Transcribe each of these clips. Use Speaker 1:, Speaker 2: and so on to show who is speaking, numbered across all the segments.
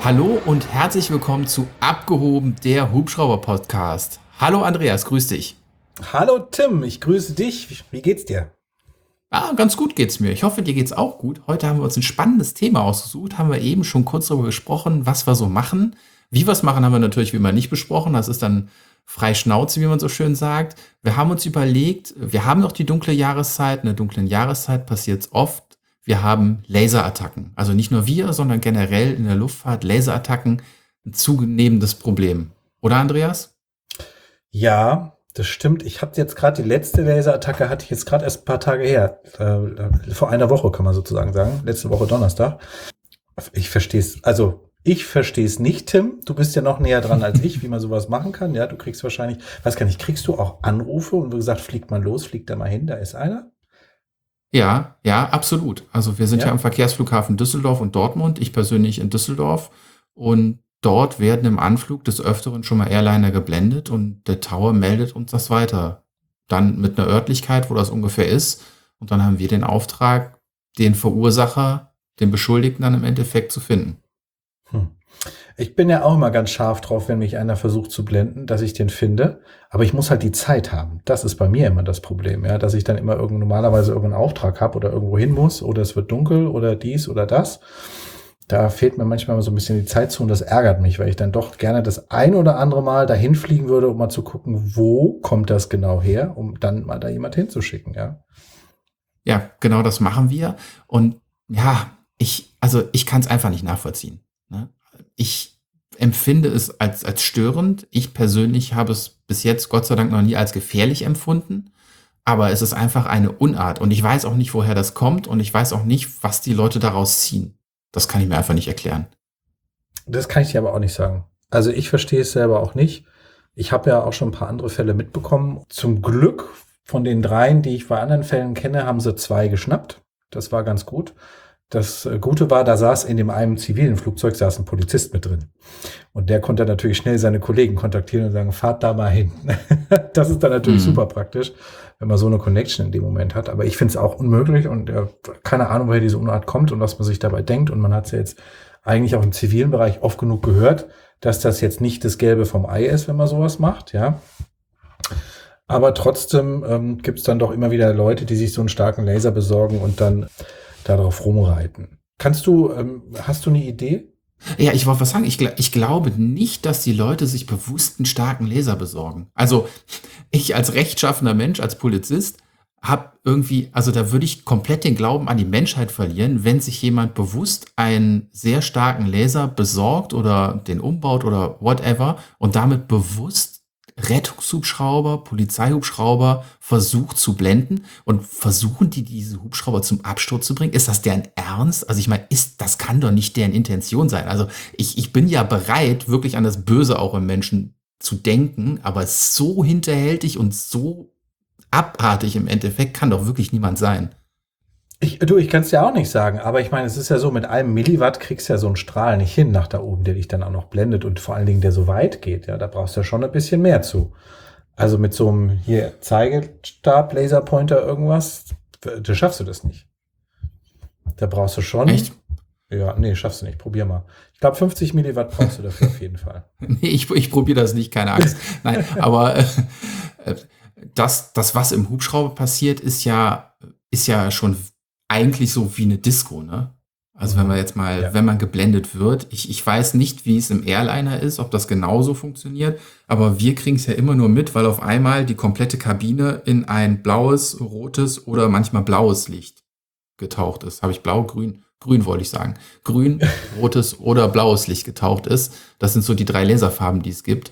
Speaker 1: Hallo und herzlich willkommen zu Abgehoben, der Hubschrauber-Podcast. Hallo Andreas, grüß dich.
Speaker 2: Hallo Tim, ich grüße dich. Wie geht's dir?
Speaker 1: Ganz gut geht's mir. Ich hoffe, dir geht's auch gut. Heute haben wir uns ein spannendes Thema ausgesucht. Haben wir eben schon kurz darüber gesprochen, was wir so machen. Wie wir es machen, haben wir natürlich wie immer nicht besprochen. Das ist dann frei Schnauze, wie man so schön sagt. Wir haben uns überlegt, wir haben noch die dunkle Jahreszeit. In der dunklen Jahreszeit passiert es oft. Wir haben Laserattacken. Also nicht nur wir, sondern generell in der Luftfahrt Laserattacken ein zunehmendes Problem. Oder Andreas?
Speaker 2: Ja, das stimmt. Ich habe jetzt gerade die letzte Laserattacke hatte ich jetzt gerade erst ein paar Tage her. Vor einer Woche kann man sozusagen sagen. Letzte Woche Donnerstag. Ich verstehe es nicht, Tim. Du bist ja noch näher dran als ich, wie man sowas machen kann. Ja, du kriegst wahrscheinlich, weiß gar nicht, kriegst du auch Anrufe und wie gesagt, fliegt mal los, fliegt da mal hin, da ist einer?
Speaker 1: Ja, absolut. Also wir sind ja
Speaker 2: Ja.
Speaker 1: am Verkehrsflughafen Düsseldorf und Dortmund. Ich persönlich in Düsseldorf. Und dort werden im Anflug des Öfteren schon mal Airliner geblendet und der Tower meldet uns das weiter. Dann mit einer Örtlichkeit, wo das ungefähr ist. Und dann haben wir den Auftrag, den Verursacher, den Beschuldigten dann im Endeffekt zu finden.
Speaker 2: Hm. Ich bin ja auch immer ganz scharf drauf, wenn mich einer versucht zu blenden, dass ich den finde. Aber ich muss halt die Zeit haben. Das ist bei mir immer das Problem, ja, dass ich dann immer normalerweise irgendeinen Auftrag habe oder irgendwo hin muss oder es wird dunkel oder dies oder das. Da fehlt mir manchmal so ein bisschen die Zeit zu und das ärgert mich, weil ich dann doch gerne das ein oder andere Mal dahin fliegen würde, um mal zu gucken, wo kommt das genau her, um dann mal da jemand hinzuschicken, ja.
Speaker 1: Ja, genau das machen wir. Und ja, ich kann es einfach nicht nachvollziehen. Ne? Ich empfinde es als störend. Ich persönlich habe es bis jetzt Gott sei Dank noch nie als gefährlich empfunden. Aber es ist einfach eine Unart. Und ich weiß auch nicht, woher das kommt. Und ich weiß auch nicht, was die Leute daraus ziehen. Das kann ich mir einfach nicht erklären.
Speaker 2: Das kann ich dir aber auch nicht sagen. Also ich verstehe es selber auch nicht. Ich habe ja auch schon ein paar andere Fälle mitbekommen. Zum Glück von den dreien, die ich bei anderen Fällen kenne, haben sie 2 geschnappt. Das war ganz gut. Das Gute war, da saß in dem einen zivilen Flugzeug saß ein Polizist mit drin. Und der konnte natürlich schnell seine Kollegen kontaktieren und sagen, fahrt da mal hin. Das ist dann natürlich super praktisch, wenn man so eine Connection in dem Moment hat. Aber ich finde es auch unmöglich und keine Ahnung, woher diese Unart kommt und was man sich dabei denkt. Und man hat es ja jetzt eigentlich auch im zivilen Bereich oft genug gehört, dass das jetzt nicht das Gelbe vom Ei ist, wenn man sowas macht, ja. Aber trotzdem gibt es dann doch immer wieder Leute, die sich so einen starken Laser besorgen und dann darauf rumreiten. Hast du eine Idee?
Speaker 1: Ja, ich wollte was sagen. Ich glaube nicht, dass die Leute sich bewusst einen starken Laser besorgen. Also ich als rechtschaffener Mensch, als Polizist, habe irgendwie, also da würde ich komplett den Glauben an die Menschheit verlieren, wenn sich jemand bewusst einen sehr starken Laser besorgt oder den umbaut oder whatever und damit bewusst Rettungshubschrauber, Polizeihubschrauber versucht zu blenden und versuchen die diese Hubschrauber zum Absturz zu bringen? Ist das deren Ernst? Also ich meine, das kann doch nicht deren Intention sein. Also ich bin ja bereit, wirklich an das Böse auch im Menschen zu denken, aber so hinterhältig und so abartig im Endeffekt kann doch wirklich niemand sein.
Speaker 2: Ich kann es dir auch nicht sagen, aber ich meine, es ist ja so, mit einem Milliwatt kriegst du ja so einen Strahl nicht hin nach da oben, der dich dann auch noch blendet und vor allen Dingen, der so weit geht, ja, da brauchst du ja schon ein bisschen mehr zu. Also mit so einem hier Zeigestab, Laserpointer, irgendwas, da schaffst du das nicht. Da brauchst du schon.
Speaker 1: Echt?
Speaker 2: Ja, nee, schaffst du nicht. Probier mal. Ich glaube, 50 Milliwatt brauchst du dafür auf jeden Fall.
Speaker 1: Nee, ich probiere das nicht, keine Angst. Nein, aber das, was im Hubschrauber passiert, ist ja schon eigentlich so wie eine Disco, ne? Also wenn man jetzt mal,
Speaker 2: Ja.
Speaker 1: wenn man geblendet wird, ich weiß nicht, wie es im Airliner ist, ob das genauso funktioniert, aber wir kriegen es ja immer nur mit, weil auf einmal die komplette Kabine in ein blaues, rotes oder manchmal blaues Licht getaucht ist. Habe ich blau, grün? Grün wollte ich sagen. Grün, rotes oder blaues Licht getaucht ist. Das sind so die 3 Laserfarben, die es gibt.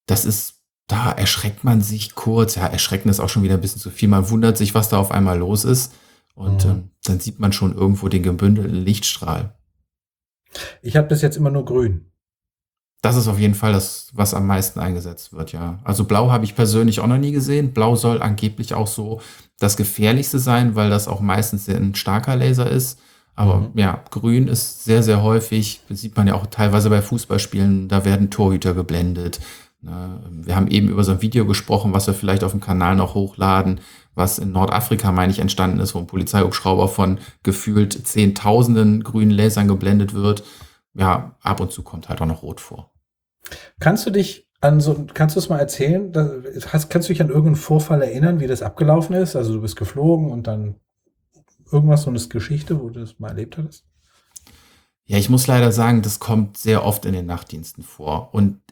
Speaker 1: Da erschreckt man sich kurz. Ja, erschrecken ist auch schon wieder ein bisschen zu viel. Man wundert sich, was da auf einmal los ist. Und dann sieht man schon irgendwo den gebündelten Lichtstrahl.
Speaker 2: Ich habe bis jetzt immer nur grün.
Speaker 1: Das ist auf jeden Fall das, was am meisten eingesetzt wird, ja. Also blau habe ich persönlich auch noch nie gesehen. Blau soll angeblich auch so das Gefährlichste sein, weil das auch meistens ein starker Laser ist. Aber ja, grün ist sehr, sehr häufig. Das sieht man ja auch teilweise bei Fußballspielen. Da werden Torhüter geblendet. Wir haben eben über so ein Video gesprochen, was wir vielleicht auf dem Kanal noch hochladen, was in Nordafrika, meine ich, entstanden ist, wo ein Polizeihubschrauber von gefühlt Zehntausenden grünen Lasern geblendet wird. ja, ab und zu kommt halt auch noch rot vor.
Speaker 2: Kannst du es mal erzählen? Kannst du dich an irgendeinen Vorfall erinnern, wie das abgelaufen ist? Also du bist geflogen und dann irgendwas, so eine Geschichte, wo du das mal erlebt hattest?
Speaker 1: Ja, ich muss leider sagen, das kommt sehr oft in den Nachtdiensten vor. Und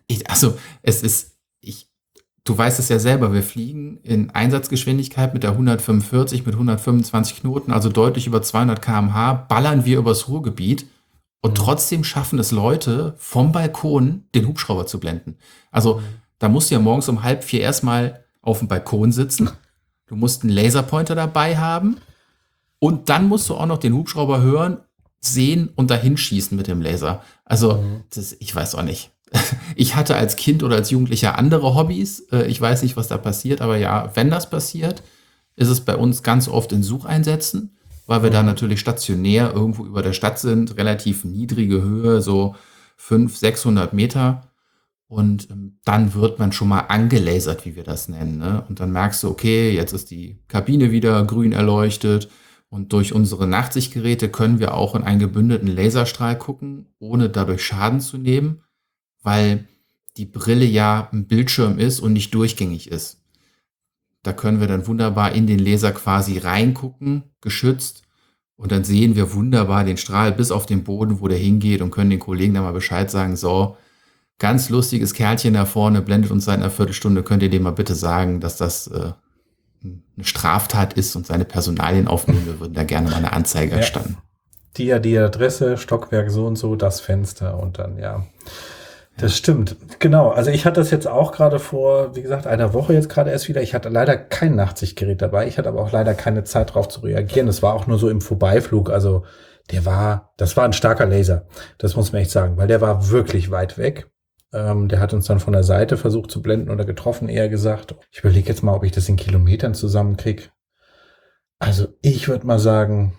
Speaker 1: du weißt es ja selber, wir fliegen in Einsatzgeschwindigkeit mit der 145, mit 125 Knoten, also deutlich über 200 km/h, ballern wir übers Ruhrgebiet und trotzdem schaffen es Leute, vom Balkon den Hubschrauber zu blenden. Also da musst du ja morgens um 3:30 erstmal auf dem Balkon sitzen. Du musst einen Laserpointer dabei haben und dann musst du auch noch den Hubschrauber hören, sehen und dahin schießen mit dem Laser. Also, ich weiß auch nicht. Ich hatte als Kind oder als Jugendlicher andere Hobbys. Ich weiß nicht, was da passiert, aber ja, wenn das passiert, ist es bei uns ganz oft in Sucheinsätzen, weil wir da natürlich stationär irgendwo über der Stadt sind, relativ niedrige Höhe, so 500, 600 Meter. Und dann wird man schon mal angelasert, wie wir das nennen. Ne? Und dann merkst du, okay, jetzt ist die Kabine wieder grün erleuchtet. Und durch unsere Nachtsichtgeräte können wir auch in einen gebündelten Laserstrahl gucken, ohne dadurch Schaden zu nehmen, weil die Brille ja ein Bildschirm ist und nicht durchgängig ist. Da können wir dann wunderbar in den Laser quasi reingucken, geschützt. Und dann sehen wir wunderbar den Strahl bis auf den Boden, wo der hingeht und können den Kollegen dann mal Bescheid sagen, so, ganz lustiges Kerlchen da vorne, blendet uns seit einer Viertelstunde, könnt ihr dem mal bitte sagen, dass das eine Straftat ist und seine Personalien aufnehmen, wir würden da gerne mal eine Anzeige erstatten.
Speaker 2: Die Adresse, Stockwerk so und so, das Fenster und dann, ja. Das stimmt, genau. Also ich hatte das jetzt auch gerade vor, wie gesagt, einer Woche jetzt gerade erst wieder. Ich hatte leider kein Nachtsichtgerät dabei. Ich hatte aber auch leider keine Zeit drauf zu reagieren. Das war auch nur so im Vorbeiflug. Also das war ein starker Laser. Das muss man echt sagen, weil der war wirklich weit weg. Der hat uns dann von der Seite versucht zu blenden oder getroffen, eher gesagt. Ich überlege jetzt mal, ob ich das in Kilometern zusammenkriege. Also ich würde mal sagen,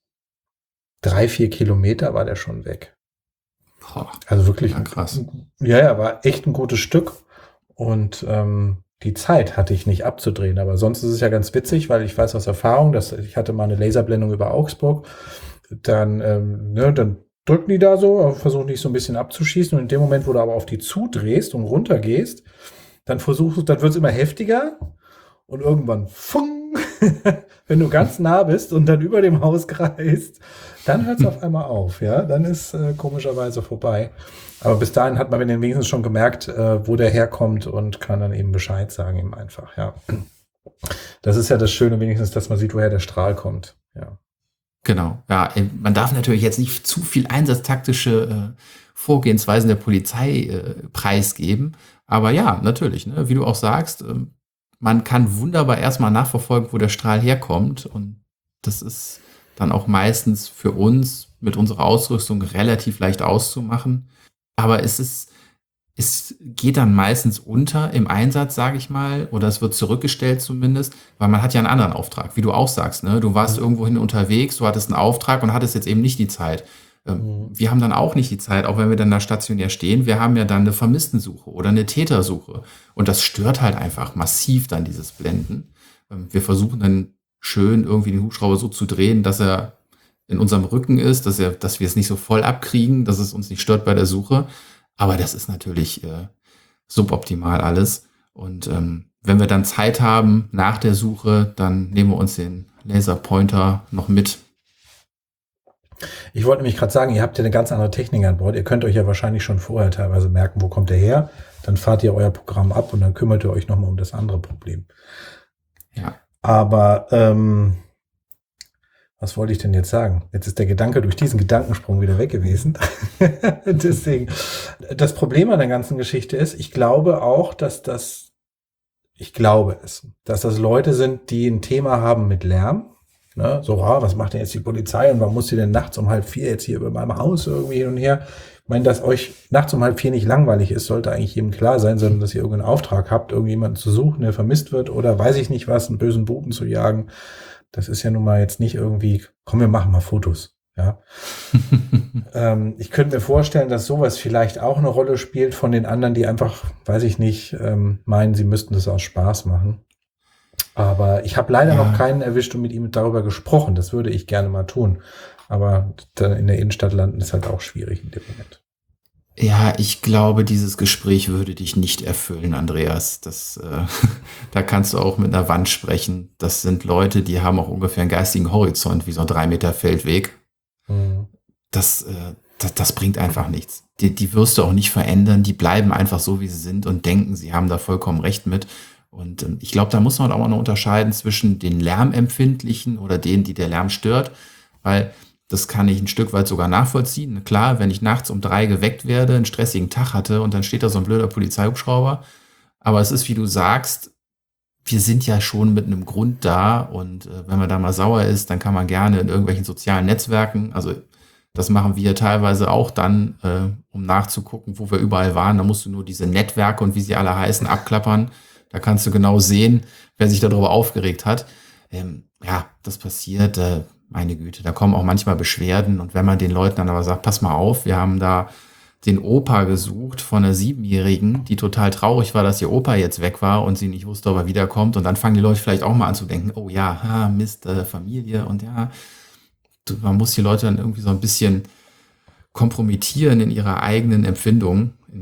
Speaker 2: 3-4 Kilometer war der schon weg. Also wirklich
Speaker 1: krass.
Speaker 2: Ja, war echt ein gutes Stück. Und die Zeit hatte ich nicht abzudrehen. Aber sonst ist es ja ganz witzig, weil ich weiß aus Erfahrung, dass ich hatte mal eine Laserblendung über Augsburg. Dann drücken die da so, versuchen dich so ein bisschen abzuschießen. Und in dem Moment, wo du aber auf die zudrehst und runtergehst, dann wird es immer heftiger. Und irgendwann, fung, wenn du ganz nah bist und dann über dem Haus kreist, dann hört es auf einmal auf. Ja, dann ist komischerweise vorbei. Aber bis dahin hat man wenigstens schon gemerkt, wo der herkommt und kann dann eben Bescheid sagen, ihm einfach. Ja, das ist ja das Schöne wenigstens, dass man sieht, woher der Strahl kommt. Ja.
Speaker 1: Genau, ja, man darf natürlich jetzt nicht zu viel einsatztaktische Vorgehensweisen der Polizei preisgeben, aber ja, natürlich, ne, wie du auch sagst, man kann wunderbar erstmal nachverfolgen, wo der Strahl herkommt und das ist dann auch meistens für uns mit unserer Ausrüstung relativ leicht auszumachen, aber es geht dann meistens unter im Einsatz, sage ich mal, oder es wird zurückgestellt zumindest, weil man hat ja einen anderen Auftrag, wie du auch sagst, ne? Du warst irgendwohin unterwegs, du hattest einen Auftrag und hattest jetzt eben nicht die Zeit. Wir haben dann auch nicht die Zeit, auch wenn wir dann da stationär stehen. Wir haben ja dann eine Vermisstensuche oder eine Tätersuche und das stört halt einfach massiv dann dieses Blenden. Wir versuchen dann schön irgendwie den Hubschrauber so zu drehen, dass er in unserem Rücken ist, dass wir es nicht so voll abkriegen, dass es uns nicht stört bei der Suche. Aber das ist natürlich suboptimal alles. Und wenn wir dann Zeit haben nach der Suche, dann nehmen wir uns den Laserpointer noch mit.
Speaker 2: Ich wollte nämlich gerade sagen, ihr habt ja eine ganz andere Technik an Bord. Ihr könnt euch ja wahrscheinlich schon vorher teilweise merken, wo kommt der her. Dann fahrt ihr euer Programm ab und dann kümmert ihr euch nochmal um das andere Problem.
Speaker 1: Ja.
Speaker 2: Aber was wollte ich denn jetzt sagen? Jetzt ist der Gedanke durch diesen Gedankensprung wieder weg gewesen. Deswegen, das Problem an der ganzen Geschichte ist, ich glaube auch, dass das Leute sind, die ein Thema haben mit Lärm. Ne? So, was macht denn jetzt die Polizei und warum muss sie denn nachts um 3:30 jetzt hier über meinem Haus irgendwie hin und her? Ich meine, dass euch nachts um 3:30 nicht langweilig ist, sollte eigentlich jedem klar sein, sondern dass ihr irgendeinen Auftrag habt, irgendjemanden zu suchen, der vermisst wird oder weiß ich nicht was, einen bösen Buben zu jagen. Das ist ja nun mal jetzt nicht irgendwie, komm, wir machen mal Fotos. Ja. Ich könnte mir vorstellen, dass sowas vielleicht auch eine Rolle spielt von den anderen, die einfach, weiß ich nicht, meinen, sie müssten das aus Spaß machen. Aber ich habe leider noch keinen erwischt und mit ihm darüber gesprochen. Das würde ich gerne mal tun. Aber in der Innenstadt landen ist halt auch schwierig in dem Moment.
Speaker 1: Ja, ich glaube, dieses Gespräch würde dich nicht erfüllen, Andreas. Da kannst du auch mit einer Wand sprechen. Das sind Leute, die haben auch ungefähr einen geistigen Horizont, wie so ein 3 Meter Feldweg.
Speaker 2: Mhm.
Speaker 1: Das bringt einfach nichts. Die wirst du auch nicht verändern. Die bleiben einfach so, wie sie sind und denken, sie haben da vollkommen recht mit. Und ich glaube, da muss man auch noch unterscheiden zwischen den Lärmempfindlichen oder denen, die der Lärm stört, weil das kann ich ein Stück weit sogar nachvollziehen. Klar, wenn ich nachts um 3 geweckt werde, einen stressigen Tag hatte und dann steht da so ein blöder Polizeihubschrauber. Aber es ist, wie du sagst, wir sind ja schon mit einem Grund da und wenn man da mal sauer ist, dann kann man gerne in irgendwelchen sozialen Netzwerken, also das machen wir teilweise auch dann, um nachzugucken, wo wir überall waren. Da musst du nur diese Netzwerke und wie sie alle heißen, abklappern. Da kannst du genau sehen, wer sich darüber aufgeregt hat. Ja, das passiert. Meine Güte, da kommen auch manchmal Beschwerden. Und wenn man den Leuten dann aber sagt, pass mal auf, wir haben da den Opa gesucht von einer 7-Jährigen, die total traurig war, dass ihr Opa jetzt weg war und sie nicht wusste, ob er wiederkommt. Und dann fangen die Leute vielleicht auch mal an zu denken, oh ja, Mist, Familie und ja, man muss die Leute dann irgendwie so ein bisschen kompromittieren in ihrer eigenen Empfindung, in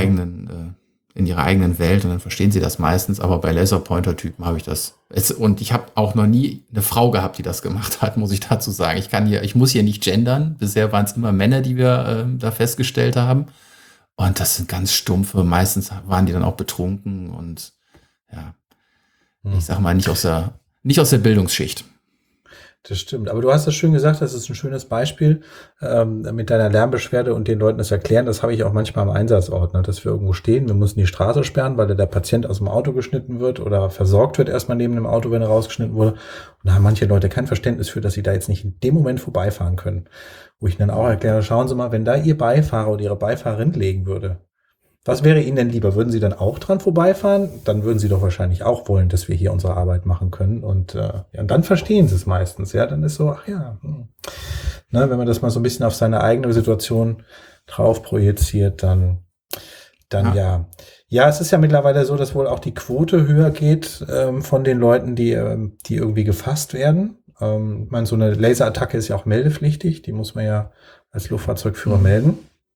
Speaker 1: ihrer eigenen Welt und dann verstehen sie das meistens, aber bei Laserpointer-Typen habe ich das. Und ich habe auch noch nie eine Frau gehabt, die das gemacht hat, muss ich dazu sagen. Ich muss hier nicht gendern. Bisher waren es immer Männer, die wir da festgestellt haben. Und das sind ganz stumpfe, meistens waren die dann auch betrunken und ja, ich sag mal, nicht aus der Bildungsschicht.
Speaker 2: Das stimmt. Aber du hast das schön gesagt, das ist ein schönes Beispiel mit deiner Lärmbeschwerde und den Leuten das erklären. Das habe ich auch manchmal am Einsatzort, ne, dass wir irgendwo stehen. Wir müssen die Straße sperren, weil der Patient aus dem Auto geschnitten wird oder versorgt wird erstmal neben dem Auto, wenn er rausgeschnitten wurde. Und da haben manche Leute kein Verständnis für, dass sie da jetzt nicht in dem Moment vorbeifahren können. Wo ich dann auch erkläre, schauen Sie mal, wenn da Ihr Beifahrer oder Ihre Beifahrerin legen würde, was wäre Ihnen denn lieber? Würden Sie dann auch dran vorbeifahren? Dann würden Sie doch wahrscheinlich auch wollen, dass wir hier unsere Arbeit machen können. Und und dann verstehen Sie es meistens. Ja, dann ist so, ach ja. Ne, wenn man das mal so ein bisschen auf seine eigene Situation drauf projiziert, dann ja. Ja, es ist ja mittlerweile so, dass wohl auch die Quote höher geht von den Leuten, die irgendwie gefasst werden. Ich meine, so eine Laserattacke ist ja auch meldepflichtig. Die muss man ja als Luftfahrzeugführer melden.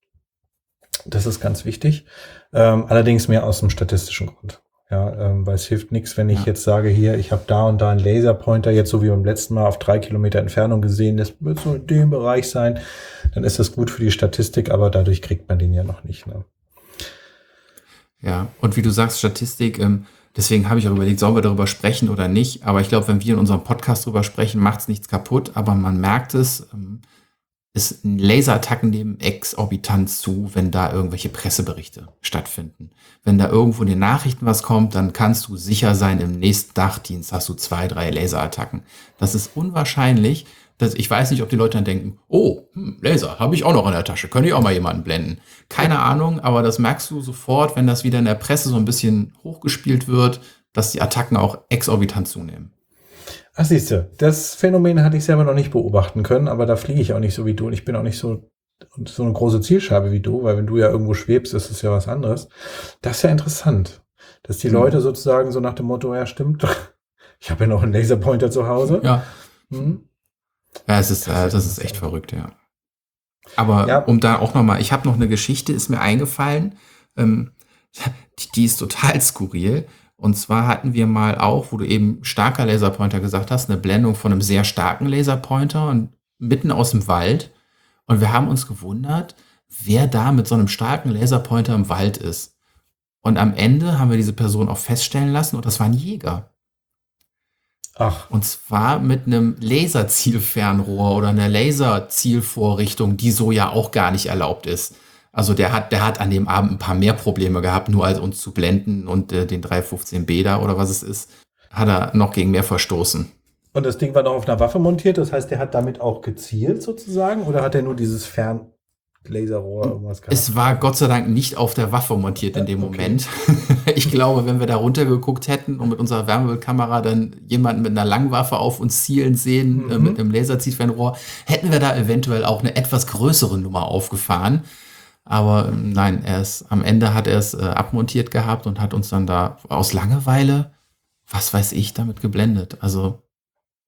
Speaker 2: Das ist ganz wichtig. Allerdings mehr aus dem statistischen Grund. Ja, weil es hilft nichts, wenn ich jetzt sage, hier, ich habe da und da einen Laserpointer, jetzt so wie beim letzten Mal auf 3 Kilometer Entfernung gesehen, das wird so in dem Bereich sein. Dann ist das gut für die Statistik, aber dadurch kriegt man den ja noch nicht. Ne?
Speaker 1: Ja, und wie du sagst, Statistik, deswegen habe ich auch überlegt, sollen wir darüber sprechen oder nicht. Aber ich glaube, wenn wir in unserem Podcast darüber sprechen, macht es nichts kaputt. Aber man merkt es Laserattacken nehmen exorbitant zu, wenn da irgendwelche Presseberichte stattfinden. Wenn da irgendwo in den Nachrichten was kommt, dann kannst du sicher sein, im nächsten Nachtdienst hast du 2, 3 Laserattacken. Das ist unwahrscheinlich. Ich weiß nicht, ob die Leute dann denken, oh, Laser, habe ich auch noch in der Tasche, könnte ich auch mal jemanden blenden. Keine Ahnung, aber das merkst du sofort, wenn das wieder in der Presse so ein bisschen hochgespielt wird, dass die Attacken auch exorbitant zunehmen.
Speaker 2: Ach, siehst du, das Phänomen hatte ich selber noch nicht beobachten können, aber da fliege ich auch nicht so wie du und ich bin auch nicht so eine große Zielscheibe wie du, weil wenn du ja irgendwo schwebst, ist es ja was anderes. Das ist ja interessant, dass die Leute sozusagen so nach dem Motto, ja stimmt, ich habe ja noch einen Laserpointer zu Hause.
Speaker 1: Ja. Ja, das ist echt verrückt, ja. Aber um da auch nochmal, ich habe noch eine Geschichte, ist mir eingefallen, die ist total skurril. Und zwar hatten wir mal auch, wo du eben starker Laserpointer gesagt hast, eine Blendung von einem sehr starken Laserpointer und mitten aus dem Wald. Und wir haben uns gewundert, wer da mit so einem starken Laserpointer im Wald ist. Und am Ende haben wir diese Person auch feststellen lassen und das war ein Jäger.
Speaker 2: Ach.
Speaker 1: Und zwar mit einem Laserzielfernrohr oder einer Laserzielvorrichtung, die so ja auch gar nicht erlaubt ist. Also der hat an dem Abend ein paar mehr Probleme gehabt, nur als uns zu blenden und den 315B da oder was es ist, hat er noch gegen mehr verstoßen.
Speaker 2: Und das Ding war noch auf einer Waffe montiert, das heißt, der hat damit auch gezielt sozusagen oder hat er nur dieses Fernlaserrohr irgendwas gehabt?
Speaker 1: Es war Gott sei Dank nicht auf der Waffe montiert in dem Moment. Ich glaube, wenn wir da runtergeguckt hätten und mit unserer Wärmebildkamera dann jemanden mit einer Langwaffe auf uns zielen sehen, mit einem Laserzielfernrohr, hätten wir da eventuell auch eine etwas größere Nummer aufgefahren. Aber nein, am Ende hat er es abmontiert gehabt und hat uns dann da aus Langeweile, was weiß ich, damit geblendet. Also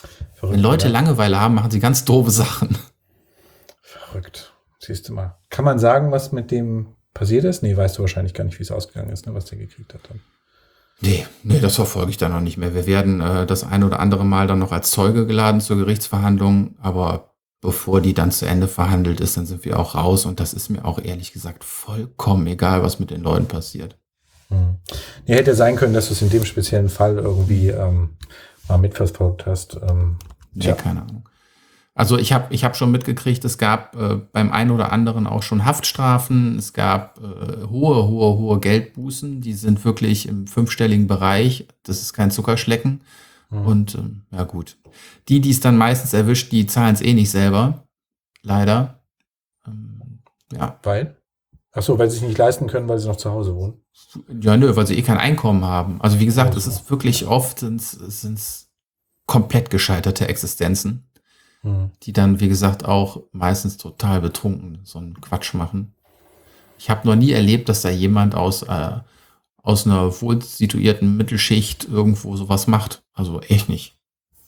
Speaker 1: Wenn Leute Langeweile haben, machen sie ganz doofe Sachen.
Speaker 2: Verrückt. Siehst du mal. Kann man sagen, was mit dem passiert ist? Nee, weißt du wahrscheinlich gar nicht, wie es ausgegangen ist, ne, was der gekriegt hat dann.
Speaker 1: Nee, das verfolge ich dann noch nicht mehr. Wir werden das ein oder andere Mal dann noch als Zeuge geladen zur Gerichtsverhandlung, aber bevor die dann zu Ende verhandelt ist, dann sind wir auch raus und das ist mir auch ehrlich gesagt vollkommen egal, was mit den Leuten passiert.
Speaker 2: Nee, hätte sein können, dass du es in dem speziellen Fall irgendwie mal mitverfolgt hast.
Speaker 1: Nee, keine Ahnung. Also ich hab schon mitgekriegt, es gab beim einen oder anderen auch schon Haftstrafen, es gab hohe Geldbußen, die sind wirklich im 5-stelligen Bereich, das ist kein Zuckerschlecken. Und ja gut, die es dann meistens erwischt, die zahlen es eh nicht selber, leider. Ja.
Speaker 2: Weil? Achso, weil sie es nicht leisten können, weil sie noch zu Hause wohnen?
Speaker 1: Ja, nö, weil sie eh kein Einkommen haben. Also wie gesagt, es ist wirklich oft, sind's komplett gescheiterte Existenzen, die dann, wie gesagt, auch meistens total betrunken so einen Quatsch machen. Ich habe noch nie erlebt, dass da jemand aus einer wohl situierten Mittelschicht irgendwo sowas macht. Also echt nicht.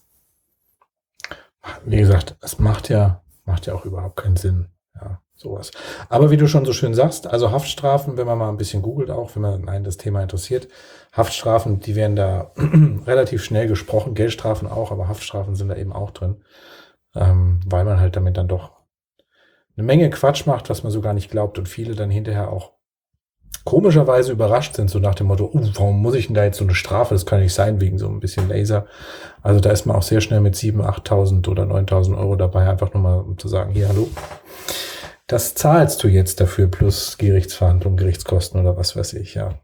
Speaker 2: Wie gesagt, es macht ja auch überhaupt keinen Sinn. Ja, sowas. Aber wie du schon so schön sagst, also Haftstrafen, wenn man mal ein bisschen googelt, auch wenn man einen das Thema interessiert, Haftstrafen, die werden da relativ schnell gesprochen, Geldstrafen auch, aber Haftstrafen sind da eben auch drin. Weil man halt damit dann doch eine Menge Quatsch macht, was man so gar nicht glaubt und viele dann hinterher auch komischerweise überrascht sind, so nach dem Motto, warum muss ich denn da jetzt so eine Strafe? Das kann nicht sein, wegen so ein bisschen Laser. Also da ist man auch sehr schnell mit 7.000, 8.000 oder 9.000 Euro dabei, einfach nur mal um zu sagen, hier, hallo, das zahlst du jetzt dafür plus Gerichtsverhandlung, Gerichtskosten oder was weiß ich, ja.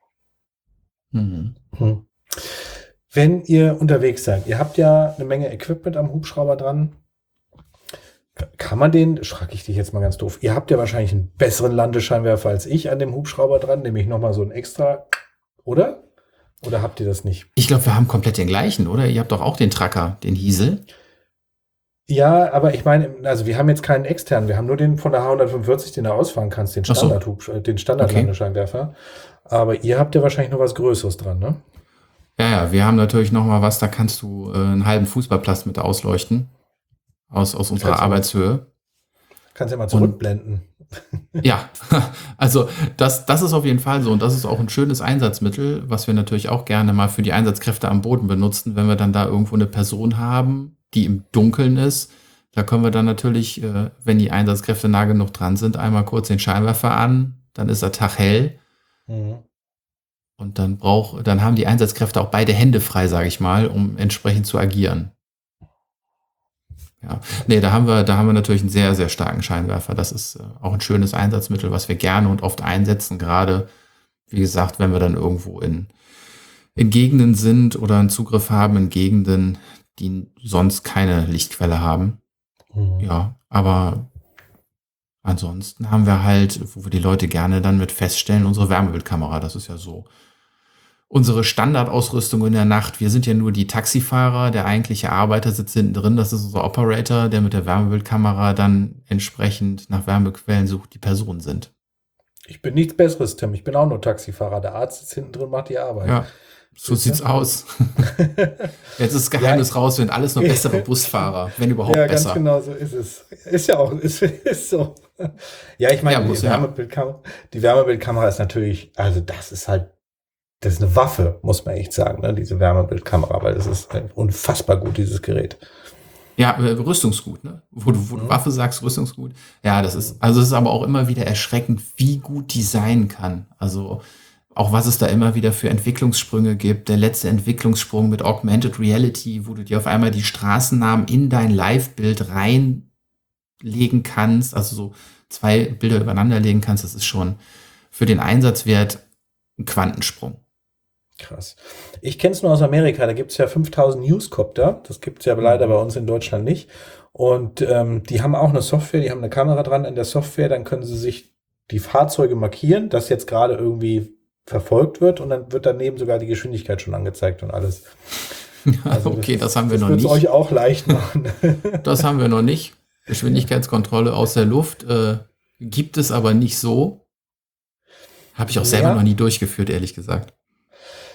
Speaker 2: Wenn ihr unterwegs seid, ihr habt ja eine Menge Equipment am Hubschrauber dran. Kann man den, frage ich dich jetzt mal ganz doof, ihr habt ja wahrscheinlich einen besseren Landescheinwerfer als ich an dem Hubschrauber dran, nämlich nochmal so ein extra, oder? Oder habt ihr das nicht?
Speaker 1: Ich glaube, wir haben komplett den gleichen, oder? Ihr habt doch auch den Tracker, den Hiesel.
Speaker 2: Ja, aber ich meine, also wir haben jetzt keinen externen, wir haben nur den von der H145, den du ausfahren kannst, den Standard-Landescheinwerfer. Aber ihr habt ja wahrscheinlich noch was Größeres dran, ne?
Speaker 1: Ja, wir haben natürlich noch mal was, da kannst du einen halben Fußballplatz mit ausleuchten. Aus unserer Arbeitshöhe.
Speaker 2: Kannst ja mal zurückblenden.
Speaker 1: Ja, also das ist auf jeden Fall so und das ist auch ein schönes Einsatzmittel, was wir natürlich auch gerne mal für die Einsatzkräfte am Boden benutzen, wenn wir dann da irgendwo eine Person haben, die im Dunkeln ist. Da können wir dann natürlich, wenn die Einsatzkräfte nah genug dran sind, einmal kurz den Scheinwerfer an, dann ist der Tag hell. Und dann haben die Einsatzkräfte auch beide Hände frei, sage ich mal, um entsprechend zu agieren. Ja, nee, da haben wir natürlich einen sehr, sehr starken Scheinwerfer. Das ist auch ein schönes Einsatzmittel, was wir gerne und oft einsetzen. Gerade, wie gesagt, wenn wir dann irgendwo in Gegenden sind oder einen Zugriff haben in Gegenden, die sonst keine Lichtquelle haben. Ja, aber ansonsten haben wir halt, wo wir die Leute gerne dann mit feststellen, unsere Wärmebildkamera. Das ist ja so unsere Standardausrüstung in der Nacht. Wir sind ja nur die Taxifahrer, der eigentliche Arbeiter sitzt hinten drin, das ist unser Operator, der mit der Wärmebildkamera dann entsprechend nach Wärmequellen sucht, die Personen sind.
Speaker 2: Ich bin nichts Besseres, Tim, ich bin auch nur Taxifahrer. Der Arzt sitzt hinten drin, macht die Arbeit.
Speaker 1: Ja, so sieht's aus. Jetzt ist das Geheimnis raus, wir sind alles nur bessere Busfahrer, wenn überhaupt besser. Ja, ganz
Speaker 2: genau, so ist es. Ist ja auch, ist so. Ja, ich meine, die Wärmebildkamera ist natürlich, also das ist eine Waffe, muss man echt sagen, ne? Diese Wärmebildkamera, weil das ist unfassbar gut, dieses Gerät.
Speaker 1: Ja, Rüstungsgut, ne? Wo du Waffe sagst, Rüstungsgut. Ja, es ist aber auch immer wieder erschreckend, wie gut die sein kann. Also auch was es da immer wieder für Entwicklungssprünge gibt. Der letzte Entwicklungssprung mit Augmented Reality, wo du dir auf einmal die Straßennamen in dein Live-Bild reinlegen kannst, also so 2 Bilder übereinander legen kannst, das ist schon für den Einsatzwert ein Quantensprung.
Speaker 2: Krass. Ich kenne es nur aus Amerika, da gibt es ja 5000 Newscopter, das gibt es ja leider bei uns in Deutschland nicht. Und die haben auch eine Software, die haben eine Kamera dran an der Software, dann können sie sich die Fahrzeuge markieren, dass jetzt gerade irgendwie verfolgt wird und dann wird daneben sogar die Geschwindigkeit schon angezeigt und alles.
Speaker 1: Also okay, das haben wir noch nicht.
Speaker 2: Das wird es euch auch leicht machen.
Speaker 1: Das haben wir noch nicht. Geschwindigkeitskontrolle aus der Luft gibt es aber nicht so. Habe ich auch selber noch nie durchgeführt, ehrlich gesagt.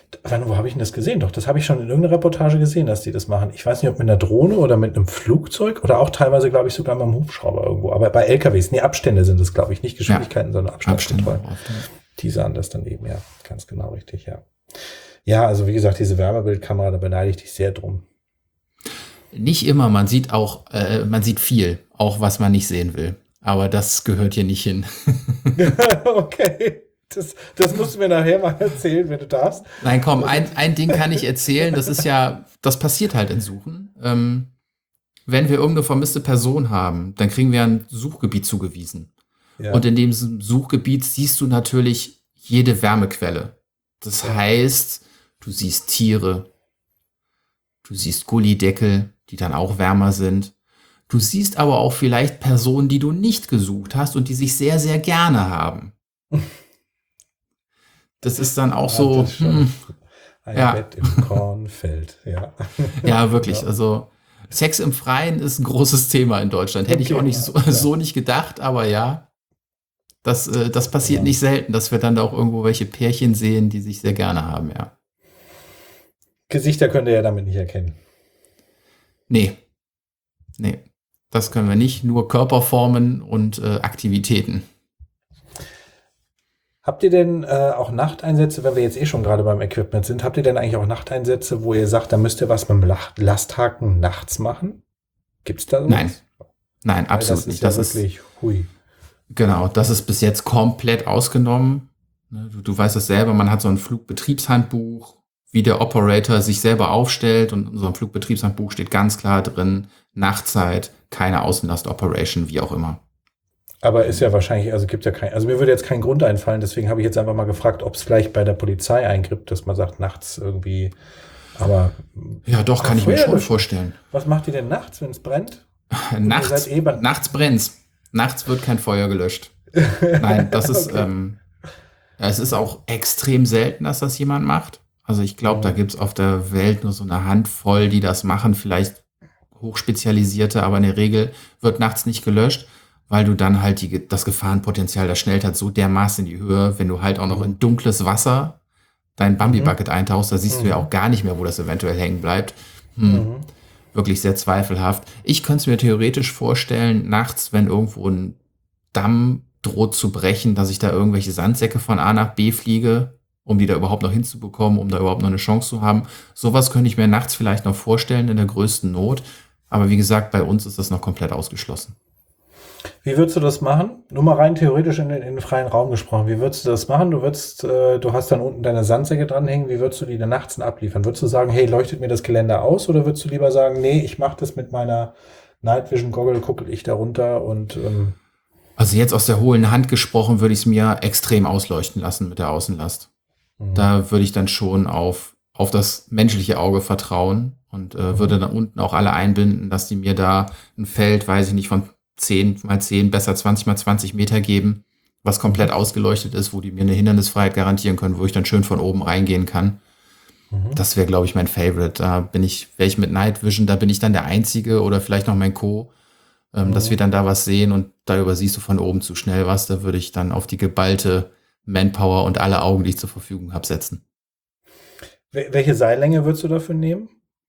Speaker 2: Wo habe ich denn das gesehen? Doch, das habe ich schon in irgendeiner Reportage gesehen, dass die das machen. Ich weiß nicht, ob mit einer Drohne oder mit einem Flugzeug oder auch teilweise, glaube ich, sogar mit einem Hubschrauber irgendwo. Aber bei LKWs, nee, Abstände sind es, glaube ich, nicht Geschwindigkeiten, sondern Abstandskontrollen. Die sahen das dann eben, ja, ganz genau richtig, ja. Ja, also wie gesagt, diese Wärmebildkamera, da beneide ich dich sehr drum.
Speaker 1: Nicht immer, man sieht viel, auch was man nicht sehen will. Aber das gehört hier nicht hin.
Speaker 2: Okay. Das musst du mir nachher mal erzählen, wenn du darfst.
Speaker 1: Nein, komm, ein Ding kann ich erzählen. Das passiert halt in Suchen. Wenn wir irgendeine vermisste Person haben, dann kriegen wir ein Suchgebiet zugewiesen. Ja. Und in dem Suchgebiet siehst du natürlich jede Wärmequelle. Das heißt, du siehst Tiere, du siehst Gullideckel, die dann auch wärmer sind. Du siehst aber auch vielleicht Personen, die du nicht gesucht hast und die sich sehr, sehr gerne haben. Das ist dann auch so.
Speaker 2: Bett im Kornfeld, ja.
Speaker 1: Ja, wirklich. Ja. Also Sex im Freien ist ein großes Thema in Deutschland. Hätte ich auch nicht so nicht gedacht, aber ja. Das passiert nicht selten, dass wir dann da auch irgendwo welche Pärchen sehen, die sich sehr gerne haben, ja.
Speaker 2: Gesichter könnt ihr ja damit nicht erkennen.
Speaker 1: Nee. Das können wir nicht. Nur Körperformen und Aktivitäten.
Speaker 2: Habt ihr denn auch Nachteinsätze, wenn wir jetzt schon gerade beim Equipment sind, habt ihr denn eigentlich auch Nachteinsätze, wo ihr sagt, da müsst ihr was mit dem Lasthaken nachts machen? Gibt's da sowas?
Speaker 1: Nein, absolut nicht.
Speaker 2: Das ist wirklich hui.
Speaker 1: Genau, das ist bis jetzt komplett ausgenommen. Du weißt es selber, man hat so ein Flugbetriebshandbuch, wie der Operator sich selber aufstellt, und in so einem Flugbetriebshandbuch steht ganz klar drin, Nachtzeit, keine Außenlast-Operation, wie auch immer.
Speaker 2: Aber ist ja wahrscheinlich, also gibt ja kein, also mir würde jetzt kein Grund einfallen, deswegen habe ich jetzt einfach mal gefragt, ob es vielleicht bei der Polizei eingrippt, dass man sagt, nachts irgendwie, aber...
Speaker 1: Ja, doch, kann ich mir schon vorstellen.
Speaker 2: Was macht ihr denn nachts, wenn es brennt?
Speaker 1: Nachts brennt's. Nachts wird kein Feuer gelöscht. Nein, das ist, es ist auch extrem selten, dass das jemand macht. Also ich glaube, da gibt's auf der Welt nur so eine Handvoll, die das machen, vielleicht hochspezialisierte, aber in der Regel wird nachts nicht gelöscht, weil du dann halt das Gefahrenpotenzial, das schnellt halt so dermaßen in die Höhe, wenn du halt auch noch in dunkles Wasser dein Bambi-Bucket eintauchst, da siehst du ja auch gar nicht mehr, wo das eventuell hängen bleibt. Wirklich sehr zweifelhaft. Ich könnte es mir theoretisch vorstellen, nachts, wenn irgendwo ein Damm droht zu brechen, dass ich da irgendwelche Sandsäcke von A nach B fliege, um die da überhaupt noch hinzubekommen, um da überhaupt noch eine Chance zu haben. Sowas könnte ich mir nachts vielleicht noch vorstellen in der größten Not. Aber wie gesagt, bei uns ist das noch komplett ausgeschlossen.
Speaker 2: Wie würdest du das machen? Nur mal rein theoretisch in den freien Raum gesprochen. Wie würdest du das machen? Du hast dann unten deine Sandsäcke dranhängen. Wie würdest du die dann nachts abliefern? Würdest du sagen, hey, leuchtet mir das Geländer aus? Oder würdest du lieber sagen, nee, ich mache das mit meiner Night Vision Goggle, gucke ich da runter und...
Speaker 1: Also jetzt aus der hohlen Hand gesprochen, würde ich es mir extrem ausleuchten lassen mit der Außenlast. Da würde ich dann schon auf das menschliche Auge vertrauen und würde dann unten auch alle einbinden, dass die mir da ein Feld, weiß ich nicht, von 10 mal 10, besser 20 mal 20 Meter geben, was komplett ausgeleuchtet ist, wo die mir eine Hindernisfreiheit garantieren können, wo ich dann schön von oben reingehen kann. Das wäre, glaube ich, mein Favorite. Da wäre ich mit Night Vision, da bin ich dann der Einzige oder vielleicht noch mein Co., dass wir dann da was sehen und da übersiehst du von oben zu schnell was. Da würde ich dann auf die geballte Manpower und alle Augen, die ich zur Verfügung habe, setzen.
Speaker 2: Welche Seillänge würdest du dafür nehmen?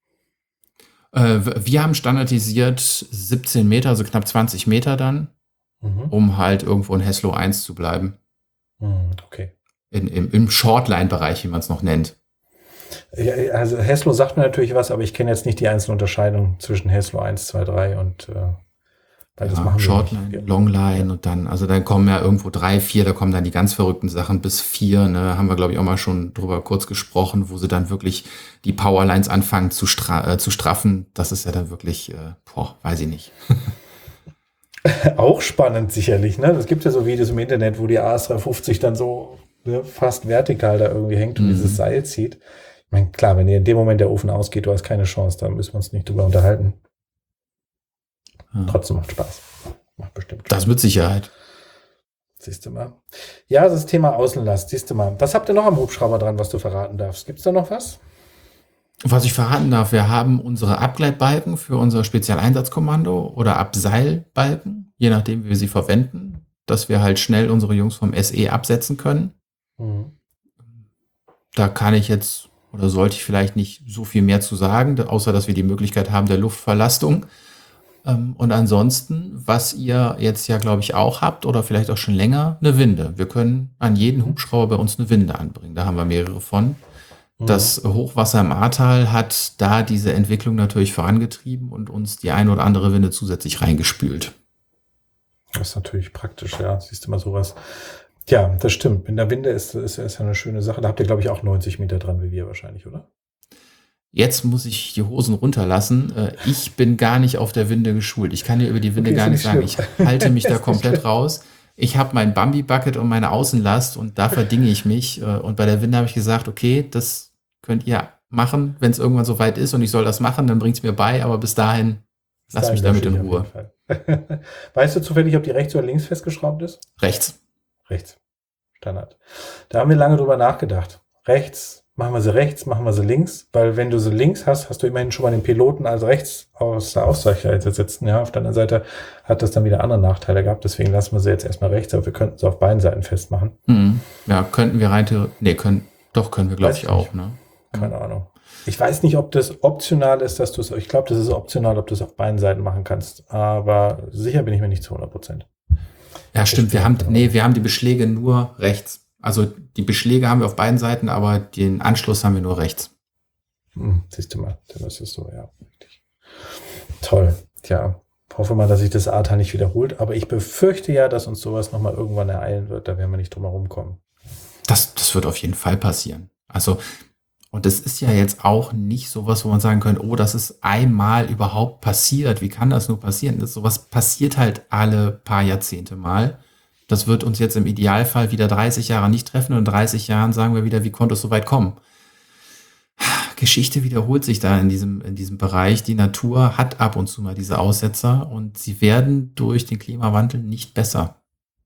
Speaker 1: Wir haben standardisiert 17 Meter, also knapp 20 Meter dann, um halt irgendwo in Heslo 1 zu bleiben.
Speaker 2: Okay.
Speaker 1: Im Shortline-Bereich, wie man es noch nennt.
Speaker 2: Ja, also Heslo sagt mir natürlich was, aber ich kenne jetzt nicht die einzelnen Unterscheidungen zwischen Heslo 1, 2, 3 und weil das machen wir
Speaker 1: Shortline, nicht. Longline und dann kommen ja irgendwo 3, 4, da kommen dann die ganz verrückten Sachen bis 4, ne, haben wir glaube ich auch mal schon drüber kurz gesprochen, wo sie dann wirklich die Powerlines anfangen zu straffen. Das ist ja dann wirklich, weiß ich nicht.
Speaker 2: Auch spannend sicherlich, ne? Es gibt ja so Videos im Internet, wo die AS350 dann so fast vertikal da irgendwie hängt und dieses Seil zieht. Ich meine, klar, wenn dir in dem Moment der Ofen ausgeht, du hast keine Chance, da müssen wir uns nicht drüber unterhalten. Trotzdem macht Spaß. Macht bestimmt Spaß.
Speaker 1: Das mit Sicherheit.
Speaker 2: Siehst du mal. Ja, das Thema Außenlast, siehst du mal. Was habt ihr noch am Hubschrauber dran, was du verraten darfst? Gibt es da noch was?
Speaker 1: Was ich verraten darf, wir haben unsere Abgleitbalken für unser Spezialeinsatzkommando oder Abseilbalken, je nachdem, wie wir sie verwenden, dass wir halt schnell unsere Jungs vom SE absetzen können. Da kann ich jetzt oder sollte ich vielleicht nicht so viel mehr zu sagen, außer dass wir die Möglichkeit haben der Luftverlastung. Und ansonsten, was ihr jetzt ja, glaube ich, auch habt oder vielleicht auch schon länger, eine Winde. Wir können an jeden Hubschrauber bei uns eine Winde anbringen. Da haben wir mehrere von. Das Hochwasser im Ahrtal hat da diese Entwicklung natürlich vorangetrieben und uns die ein oder andere Winde zusätzlich reingespült.
Speaker 2: Das ist natürlich praktisch, ja. Siehst du mal sowas. Ja, das stimmt. In der Winde ist ja eine schöne Sache. Da habt ihr, glaube ich, auch 90 Meter dran, wie wir wahrscheinlich, oder?
Speaker 1: Jetzt muss ich die Hosen runterlassen. Ich bin gar nicht auf der Winde geschult. Ich kann dir über die Winde gar nicht sagen. Ich halte mich da komplett raus. Ich habe mein Bambi-Bucket und meine Außenlast und da verdinge ich mich. Und bei der Winde habe ich gesagt, okay, das könnt ihr machen, wenn es irgendwann so weit ist und ich soll das machen, dann bringt es mir bei. Aber bis dahin, lass mich damit in Ruhe.
Speaker 2: Weißt du zufällig, ob die rechts oder links festgeschraubt ist?
Speaker 1: Rechts.
Speaker 2: Rechts. Standard. Da haben wir lange drüber nachgedacht. Rechts. Machen wir sie rechts, machen wir sie links, weil wenn du sie links hast, hast du immerhin schon mal den Piloten als rechts aus der Ausweichseite sitzen. Ja, auf der anderen Seite hat das dann wieder andere Nachteile gehabt, deswegen lassen wir sie jetzt erstmal rechts, aber wir könnten sie auf beiden Seiten festmachen.
Speaker 1: Ja, könnten wir können wir, glaube ich, auch. Ne?
Speaker 2: Keine Ahnung. Ich weiß nicht, ob das optional ist, dass du es, ich glaube, das ist optional, ob du es auf beiden Seiten machen kannst, aber sicher bin ich mir nicht zu 100%.
Speaker 1: Ja, stimmt, wir haben die Beschläge nur rechts. Also die Beschläge haben wir auf beiden Seiten, aber den Anschluss haben wir nur rechts.
Speaker 2: Siehst du mal, dann ist es so, ja. Richtig. Toll. Tja, hoffe mal, dass sich das Ahrtal nicht wiederholt, aber ich befürchte ja, dass uns sowas nochmal irgendwann ereilen wird, da werden wir nicht drum herum kommen.
Speaker 1: Das wird auf jeden Fall passieren. Also, und das ist ja jetzt auch nicht sowas, wo man sagen könnte, oh, das ist einmal überhaupt passiert. Wie kann das nur passieren? Sowas passiert halt alle paar Jahrzehnte mal. Das wird uns jetzt im Idealfall wieder 30 Jahre nicht treffen und in 30 Jahren sagen wir wieder, wie konnte es so weit kommen? Geschichte wiederholt sich da in diesem Bereich. Die Natur hat ab und zu mal diese Aussetzer und sie werden durch den Klimawandel nicht besser.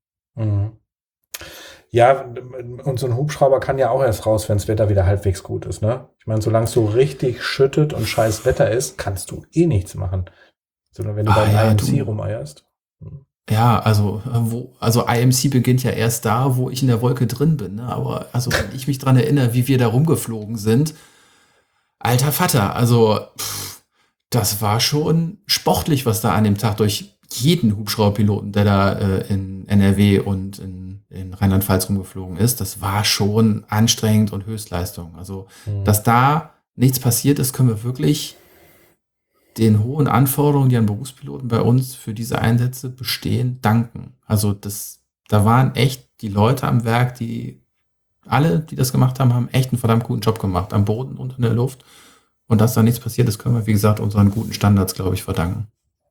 Speaker 2: Ja, und so ein Hubschrauber kann ja auch erst raus, wenn das Wetter wieder halbwegs gut ist, ne? Ich meine, solange es so richtig schüttet und scheiß Wetter ist, kannst du eh nichts machen. Sondern wenn du bei IMC rumeierst.
Speaker 1: Ja, also IMC beginnt ja erst da, wo ich in der Wolke drin bin. Ne? Aber also wenn ich mich dran erinnere, wie wir da rumgeflogen sind, alter Vater, also das war schon sportlich, was da an dem Tag durch jeden Hubschrauberpiloten, der da in NRW und in Rheinland-Pfalz rumgeflogen ist, das war schon anstrengend und Höchstleistung. Also, dass da nichts passiert ist, können wir wirklich den hohen Anforderungen, die an Berufspiloten bei uns für diese Einsätze bestehen, danken. Also da waren echt die Leute am Werk, die das gemacht haben, haben echt einen verdammt guten Job gemacht, am Boden und in der Luft. Und dass da nichts passiert ist, können wir, wie gesagt, unseren guten Standards, glaube ich, verdanken.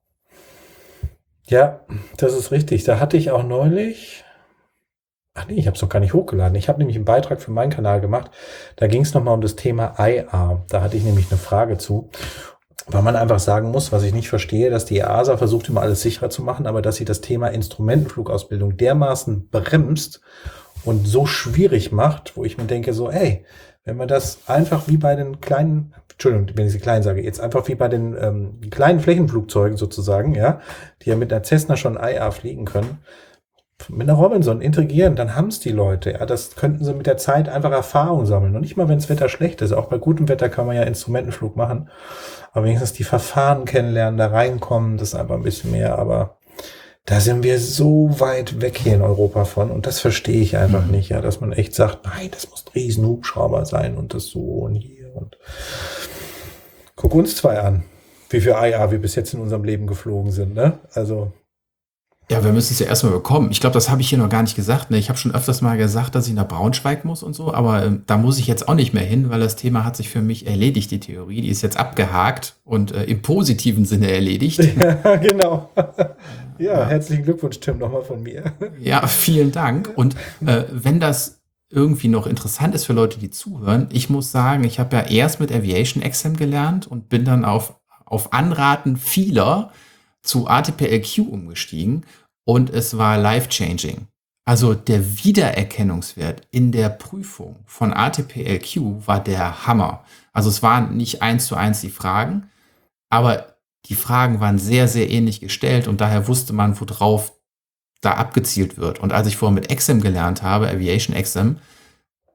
Speaker 2: Ja, das ist richtig. Da hatte ich auch neulich, ich habe es noch gar nicht hochgeladen. Ich habe nämlich einen Beitrag für meinen Kanal gemacht. Da ging es nochmal um das Thema IR. Da hatte ich nämlich eine Frage zu. Weil man einfach sagen muss, was ich nicht verstehe, dass die EASA versucht immer alles sicherer zu machen, aber dass sie das Thema Instrumentenflugausbildung dermaßen bremst und so schwierig macht, wo ich mir denke so, wenn man das einfach wie bei den kleinen, Entschuldigung, wenn ich sie klein sage, jetzt einfach wie bei den kleinen Flächenflugzeugen sozusagen, ja, die ja mit einer Cessna schon IA fliegen können, mit einer Robinson integrieren, dann haben es die Leute. Ja, das könnten sie mit der Zeit einfach Erfahrung sammeln. Und nicht mal, wenn das Wetter schlecht ist. Auch bei gutem Wetter kann man ja Instrumentenflug machen. Aber wenigstens die Verfahren kennenlernen, da reinkommen, das ist einfach ein bisschen mehr. Aber da sind wir so weit weg hier in Europa von. Und das verstehe ich einfach nicht, ja, dass man echt sagt, nein, das muss ein Riesenhubschrauber sein und das so und hier. Und guck uns zwei an, wie viel IA wir bis jetzt in unserem Leben geflogen sind, ne? Also
Speaker 1: ja, wir müssen es ja erstmal bekommen. Ich glaube, das habe ich hier noch gar nicht gesagt. Ne? Ich habe schon öfters mal gesagt, dass ich nach Braunschweig muss und so, aber da muss ich jetzt auch nicht mehr hin, weil das Thema hat sich für mich erledigt, die Theorie. Die ist jetzt abgehakt und im positiven Sinne erledigt.
Speaker 2: Ja, genau. Ja, herzlichen Glückwunsch, Tim, nochmal von mir.
Speaker 1: Ja, vielen Dank. Und wenn das irgendwie noch interessant ist für Leute, die zuhören, ich muss sagen, ich habe ja erst mit Aviation Exam gelernt und bin dann auf Anraten vieler zu ATPLQ umgestiegen und es war life-changing. Also der Wiedererkennungswert in der Prüfung von ATPLQ war der Hammer. Also es waren nicht 1:1 die Fragen, aber die Fragen waren sehr, sehr ähnlich gestellt und daher wusste man, worauf da abgezielt wird. Und als ich vorher mit Exam gelernt habe, Aviation Exam,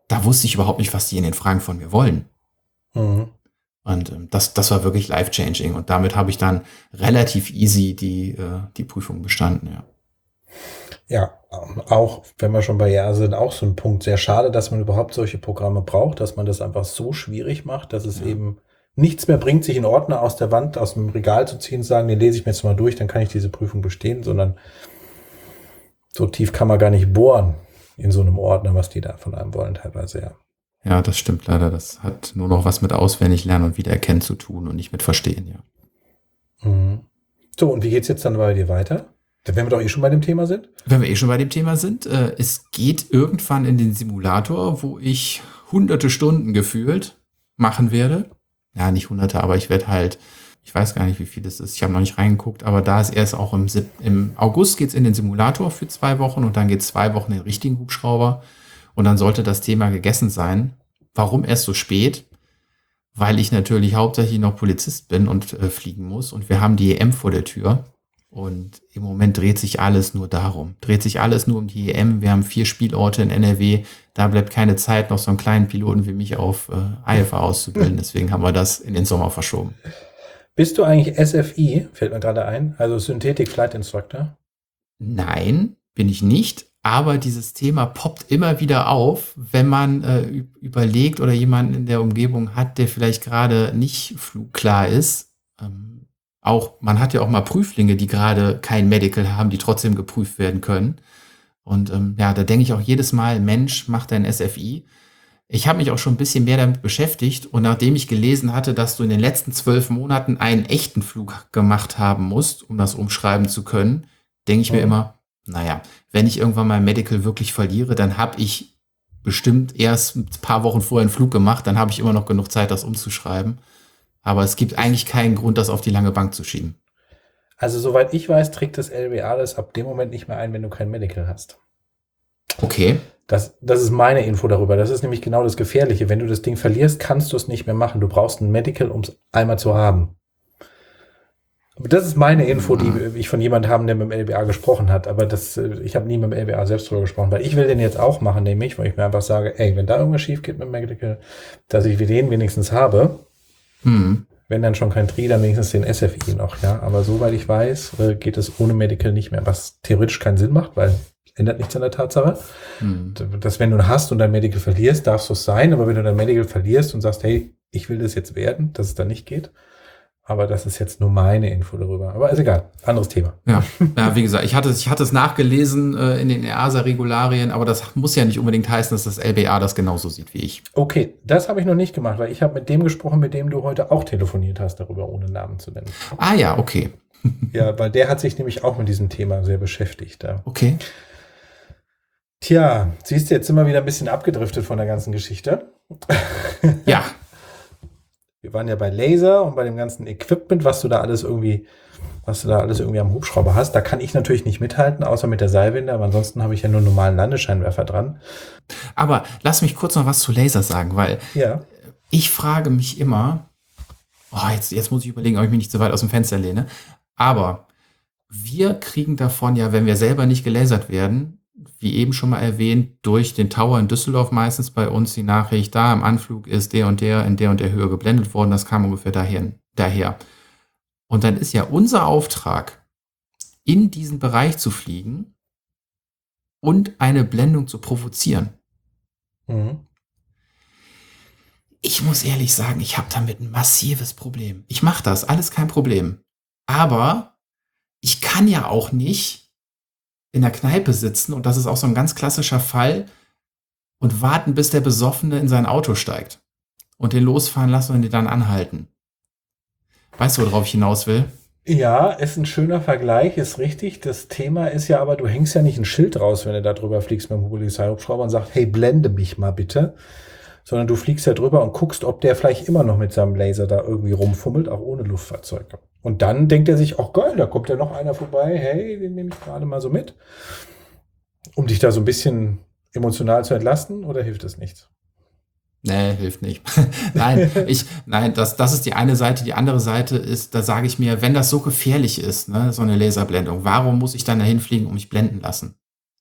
Speaker 1: da wusste ich überhaupt nicht, was die in den Fragen von mir wollen.
Speaker 2: Mhm.
Speaker 1: Und das war wirklich life-changing. Und damit habe ich dann relativ easy die Prüfung bestanden, ja.
Speaker 2: Ja, auch wenn wir schon bei Ja sind, auch so ein Punkt. Sehr schade, dass man überhaupt solche Programme braucht, dass man das einfach so schwierig macht, dass es eben nichts mehr bringt, sich einen Ordner aus der Wand, aus dem Regal zu ziehen und sagen, den lese ich mir jetzt mal durch, dann kann ich diese Prüfung bestehen, sondern so tief kann man gar nicht bohren in so einem Ordner, was die da von einem wollen teilweise, ja.
Speaker 1: Ja, das stimmt leider. Das hat nur noch was mit auswendig lernen und wiedererkennen zu tun und nicht mit verstehen, ja.
Speaker 2: Mhm. So, und wie geht's jetzt dann bei dir weiter? Wenn wir doch schon bei dem Thema sind?
Speaker 1: Wenn wir schon bei dem Thema sind, es geht irgendwann in den Simulator, wo ich hunderte Stunden gefühlt machen werde. Ja, nicht hunderte, aber ich werde halt, ich weiß gar nicht, wie viel es ist. Ich habe noch nicht reingeguckt, aber da ist erst auch im August geht's in den Simulator für 2 Wochen und dann geht's 2 Wochen in den richtigen Hubschrauber und dann sollte das Thema gegessen sein. Warum erst so spät? Weil ich natürlich hauptsächlich noch Polizist bin und fliegen muss und wir haben die EM vor der Tür. Und im Moment dreht sich alles nur darum. Dreht sich alles nur um die EM. Wir haben 4 Spielorte in NRW. Da bleibt keine Zeit, noch so einen kleinen Piloten wie mich auf IFA auszubilden. Deswegen haben wir das in den Sommer verschoben.
Speaker 2: Bist du eigentlich SFI, fällt mir gerade ein, also Synthetic Flight Instructor?
Speaker 1: Nein, bin ich nicht. Aber dieses Thema poppt immer wieder auf, wenn man überlegt oder jemanden in der Umgebung hat, der vielleicht gerade nicht flugklar ist. Man hat ja auch mal Prüflinge, die gerade kein Medical haben, die trotzdem geprüft werden können. Und da denke ich auch jedes Mal, Mensch, mach dein SFI. Ich habe mich auch schon ein bisschen mehr damit beschäftigt. Und nachdem ich gelesen hatte, dass du in den letzten 12 Monaten einen echten Flug gemacht haben musst, um das umschreiben zu können, denke ich mir immer, naja, wenn ich irgendwann mal ein Medical wirklich verliere, dann habe ich bestimmt erst ein paar Wochen vorher einen Flug gemacht. Dann habe ich immer noch genug Zeit, das umzuschreiben. Aber es gibt eigentlich keinen Grund, das auf die lange Bank zu schieben.
Speaker 2: Also soweit ich weiß, trägt das LBA das ab dem Moment nicht mehr ein, wenn du kein Medical hast.
Speaker 1: Okay.
Speaker 2: Das ist meine Info darüber. Das ist nämlich genau das Gefährliche. Wenn du das Ding verlierst, kannst du es nicht mehr machen. Du brauchst ein Medical, um es einmal zu haben. Aber das ist meine Info, die ich von jemandem habe, der mit dem LBA gesprochen hat. Aber ich habe nie mit dem LBA selbst drüber gesprochen, weil ich will den jetzt auch machen, nämlich, weil ich mir einfach sage, ey, wenn da irgendwas schief geht mit dem Medical, dass ich den wenigstens habe. Wenn dann schon kein Tri, dann wenigstens den SFI noch, ja. Aber soweit ich weiß, geht es ohne Medical nicht mehr, was theoretisch keinen Sinn macht, weil es ändert nichts an der Tatsache, dass wenn du ihn hast und dein Medical verlierst, darfst du es sein, aber wenn du dein Medical verlierst und sagst, hey, ich will das jetzt werden, dass es dann nicht geht. Aber das ist jetzt nur meine Info darüber. Aber ist egal, anderes Thema.
Speaker 1: Ja, wie gesagt, ich hatte es nachgelesen in den EASA-Regularien, aber das muss ja nicht unbedingt heißen, dass das LBA das genauso sieht wie ich.
Speaker 2: Okay, das habe ich noch nicht gemacht, weil ich habe mit dem gesprochen, mit dem du heute auch telefoniert hast, darüber ohne Namen zu nennen.
Speaker 1: Ah ja, okay.
Speaker 2: Ja, weil der hat sich nämlich auch mit diesem Thema sehr beschäftigt. Ja.
Speaker 1: Okay.
Speaker 2: Tja, siehst du, jetzt sind wir wieder ein bisschen abgedriftet von der ganzen Geschichte.
Speaker 1: Ja.
Speaker 2: Wir waren ja bei Laser und bei dem ganzen Equipment, was du da alles irgendwie am Hubschrauber hast. Da kann ich natürlich nicht mithalten, außer mit der Seilwinde, aber ansonsten habe ich ja nur einen normalen Landescheinwerfer dran.
Speaker 1: Aber lass mich kurz noch was zu Laser sagen, weil ich frage mich immer, jetzt muss ich überlegen, ob ich mich nicht so weit aus dem Fenster lehne, aber wir kriegen davon ja, wenn wir selber nicht gelasert werden, wie eben schon mal erwähnt, durch den Tower in Düsseldorf meistens bei uns die Nachricht, da im Anflug ist der und der in der und der Höhe geblendet worden, das kam ungefähr daher. Und dann ist ja unser Auftrag, in diesen Bereich zu fliegen und eine Blendung zu provozieren. Ich muss ehrlich sagen, ich habe damit ein massives Problem. Ich mache das, alles kein Problem. Aber ich kann ja auch nicht in der Kneipe sitzen, und das ist auch so ein ganz klassischer Fall, und warten, bis der Besoffene in sein Auto steigt und den losfahren lassen und den dann anhalten. Weißt du, worauf ich hinaus will?
Speaker 2: Ja, ist ein schöner Vergleich, ist richtig. Das Thema ist ja aber, du hängst ja nicht ein Schild raus, wenn du da drüber fliegst mit dem Polizeihubschrauber und sagst, hey, blende mich mal bitte. Sondern du fliegst ja drüber und guckst, ob der vielleicht immer noch mit seinem Laser da irgendwie rumfummelt, auch ohne Luftfahrzeuge. Und dann denkt er sich, ach geil, da kommt ja noch einer vorbei, hey, den nehme ich gerade mal so mit. Um dich da so ein bisschen emotional zu entlasten, oder hilft das nichts?
Speaker 1: Nee, hilft nicht. Nein, das ist die eine Seite. Die andere Seite ist, da sage ich mir, wenn das so gefährlich ist, ne, so eine Laserblendung, warum muss ich dann dahin fliegen und mich blenden lassen?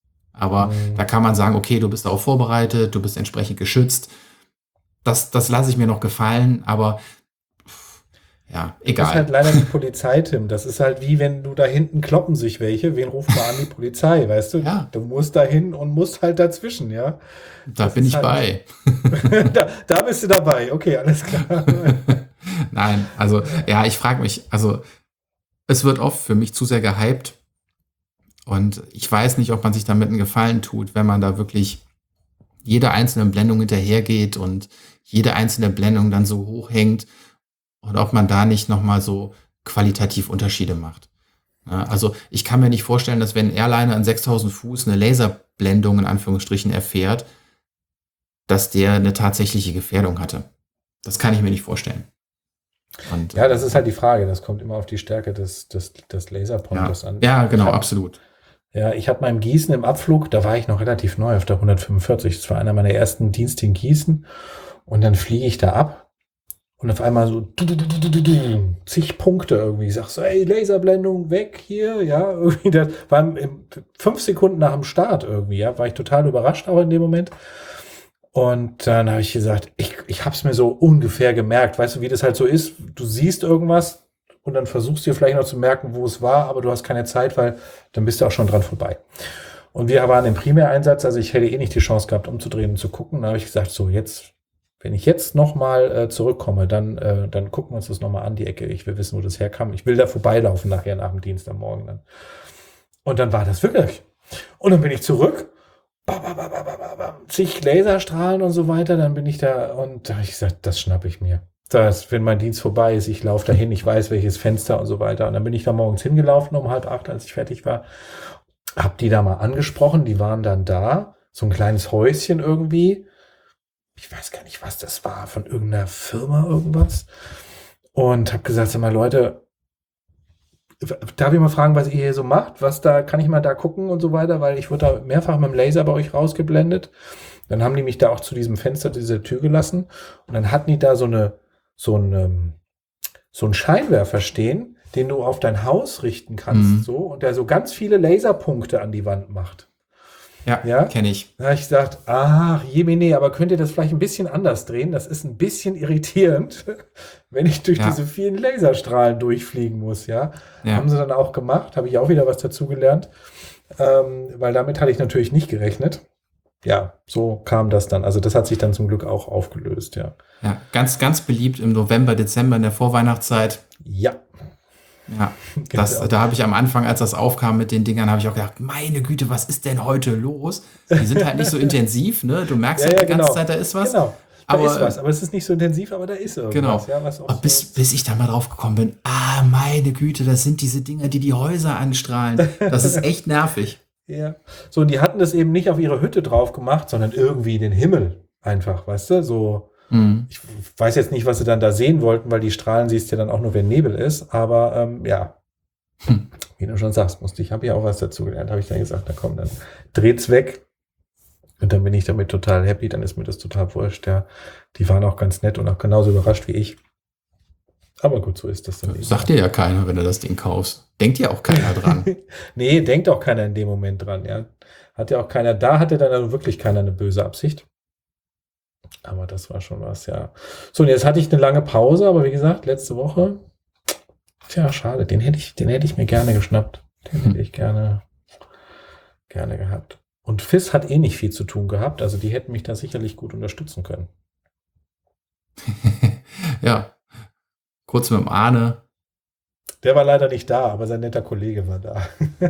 Speaker 1: Aber da kann man sagen, okay, du bist darauf vorbereitet, du bist entsprechend geschützt. Das lasse ich mir noch gefallen, aber ja,
Speaker 2: Das ist
Speaker 1: egal.
Speaker 2: halt leider die Polizei, Tim. Das ist halt wie wenn du da hinten kloppen sich welche. Wen ruft man an? Die Polizei, weißt du?
Speaker 1: Ja,
Speaker 2: Du musst da hin und musst halt dazwischen, ja.
Speaker 1: da
Speaker 2: Das
Speaker 1: bin
Speaker 2: ist
Speaker 1: ich
Speaker 2: halt,
Speaker 1: bei.
Speaker 2: da bist du dabei. Okay, alles klar.
Speaker 1: Nein, also ja, ich frage mich, also es wird oft für mich zu sehr gehypt und ich weiß nicht, ob man sich damit einen Gefallen tut, wenn man da wirklich jede einzelne Blendung hinterhergeht und jede einzelne Blendung dann so hochhängt und ob man da nicht nochmal so qualitativ Unterschiede macht. Ja, also ich kann mir nicht vorstellen, dass wenn ein Airliner an 6000 Fuß eine Laserblendung in Anführungsstrichen erfährt, dass der eine tatsächliche Gefährdung hatte. Das kann ich mir nicht vorstellen. Und
Speaker 2: Ja, das ist halt die Frage. Das kommt immer auf die Stärke des Laserpointers an.
Speaker 1: ja,
Speaker 2: Ich
Speaker 1: genau,
Speaker 2: hab,
Speaker 1: absolut.
Speaker 2: ja, ich hatte mal in Gießen im Abflug, da war ich noch relativ neu auf der 145. Das war einer meiner ersten Dienste in Gießen. Und dann fliege ich da ab und auf einmal so zig Punkte irgendwie. Ich sag so, ey, Laserblendung weg hier, ja, irgendwie. Das war 5 Sekunden nach dem Start irgendwie, ja, war ich total überrascht auch in dem Moment. Und dann habe ich gesagt, ich habe es mir so ungefähr gemerkt. Weißt du, wie das halt so ist? Du siehst irgendwas und dann versuchst du dir vielleicht noch zu merken, wo es war, aber du hast keine Zeit, weil dann bist du auch schon dran vorbei. Und wir waren im Primäreinsatz, also ich hätte eh nicht die Chance gehabt, umzudrehen und zu gucken. Da habe ich gesagt, so jetzt, wenn ich jetzt nochmal zurückkomme, dann gucken wir uns das nochmal an, die Ecke. Ich will wissen, wo das herkam. Ich will da vorbeilaufen nachher nach dem Dienst am Morgen dann. Und dann war das wirklich. Und dann bin ich zurück. Zig Laserstrahlen und so weiter, dann bin ich da und da habe ich gesagt, das schnappe ich mir. Das, wenn mein Dienst vorbei ist, ich laufe dahin, ich weiß welches Fenster und so weiter. Und dann bin ich da morgens hingelaufen um 7:30, als ich fertig war. Hab die da mal angesprochen, die waren dann da. So ein kleines Häuschen irgendwie. Ich weiß gar nicht, was das war, von irgendeiner Firma irgendwas. Und habe gesagt, sag mal, Leute, darf ich mal fragen, was ihr hier so macht? Was da, kann ich mal da gucken und so weiter? Weil ich wurde da mehrfach mit dem Laser bei euch rausgeblendet. Dann haben die mich da auch zu diesem Fenster, dieser Tür gelassen. Und dann hatten die da so einen Scheinwerfer stehen, den du auf dein Haus richten kannst, so, und der so ganz viele Laserpunkte an die Wand macht.
Speaker 1: Ja, kenne ich.
Speaker 2: Da habe ich gesagt, ach, Jemine, aber könnt ihr das vielleicht ein bisschen anders drehen? Das ist ein bisschen irritierend, wenn ich durch diese vielen Laserstrahlen durchfliegen muss, ja. Haben sie dann auch gemacht, habe ich auch wieder was dazugelernt, weil damit hatte ich natürlich nicht gerechnet. Ja, so kam das dann. Also das hat sich dann zum Glück auch aufgelöst, ja.
Speaker 1: Ja, ganz, ganz beliebt im November, Dezember in der Vorweihnachtszeit.
Speaker 2: Ja.
Speaker 1: Ja, da habe ich am Anfang, als das aufkam mit den Dingern, habe ich auch gedacht, meine Güte, was ist denn heute los? Die sind halt nicht so intensiv, ne? Du merkst halt die ganze Zeit, da ist was.
Speaker 2: Genau, da
Speaker 1: aber,
Speaker 2: ist was, aber es ist nicht so intensiv, aber da ist irgendwas.
Speaker 1: Genau.
Speaker 2: Ja, was auch
Speaker 1: Und bis ich da mal drauf gekommen bin, meine Güte, das sind diese Dinger, die Häuser anstrahlen. Das ist echt nervig.
Speaker 2: Ja. So, und die hatten das eben nicht auf ihre Hütte drauf gemacht, sondern irgendwie den Himmel einfach, weißt du, so. Ich weiß jetzt nicht, was sie dann da sehen wollten, weil die Strahlen siehst du ja dann auch nur, wenn Nebel ist. Aber ja, wie du schon sagst, habe ich auch was dazu gelernt. Habe ich dann gesagt, na komm, dann dreht's weg. Und dann bin ich damit total happy. Dann ist mir das total wurscht. Ja, die waren auch ganz nett und auch genauso überrascht wie ich. Aber gut, so ist das dann.
Speaker 1: Sagt dir ja keiner, wenn du das Ding kaufst. Denkt ja auch keiner dran.
Speaker 2: Nee, denkt auch keiner in dem Moment dran. Ja, hat ja auch keiner. Da hatte dann wirklich keiner eine böse Absicht. Aber das war schon was, ja. So, und jetzt hatte ich eine lange Pause, aber wie gesagt, letzte Woche, tja, schade, den hätte ich mir gerne geschnappt. Den hätte ich gerne gehabt. Und FIS hat eh nicht viel zu tun gehabt, also die hätten mich da sicherlich gut unterstützen können.
Speaker 1: Ja, kurz mit dem Arne.
Speaker 2: Der war leider nicht da, aber sein netter Kollege war da.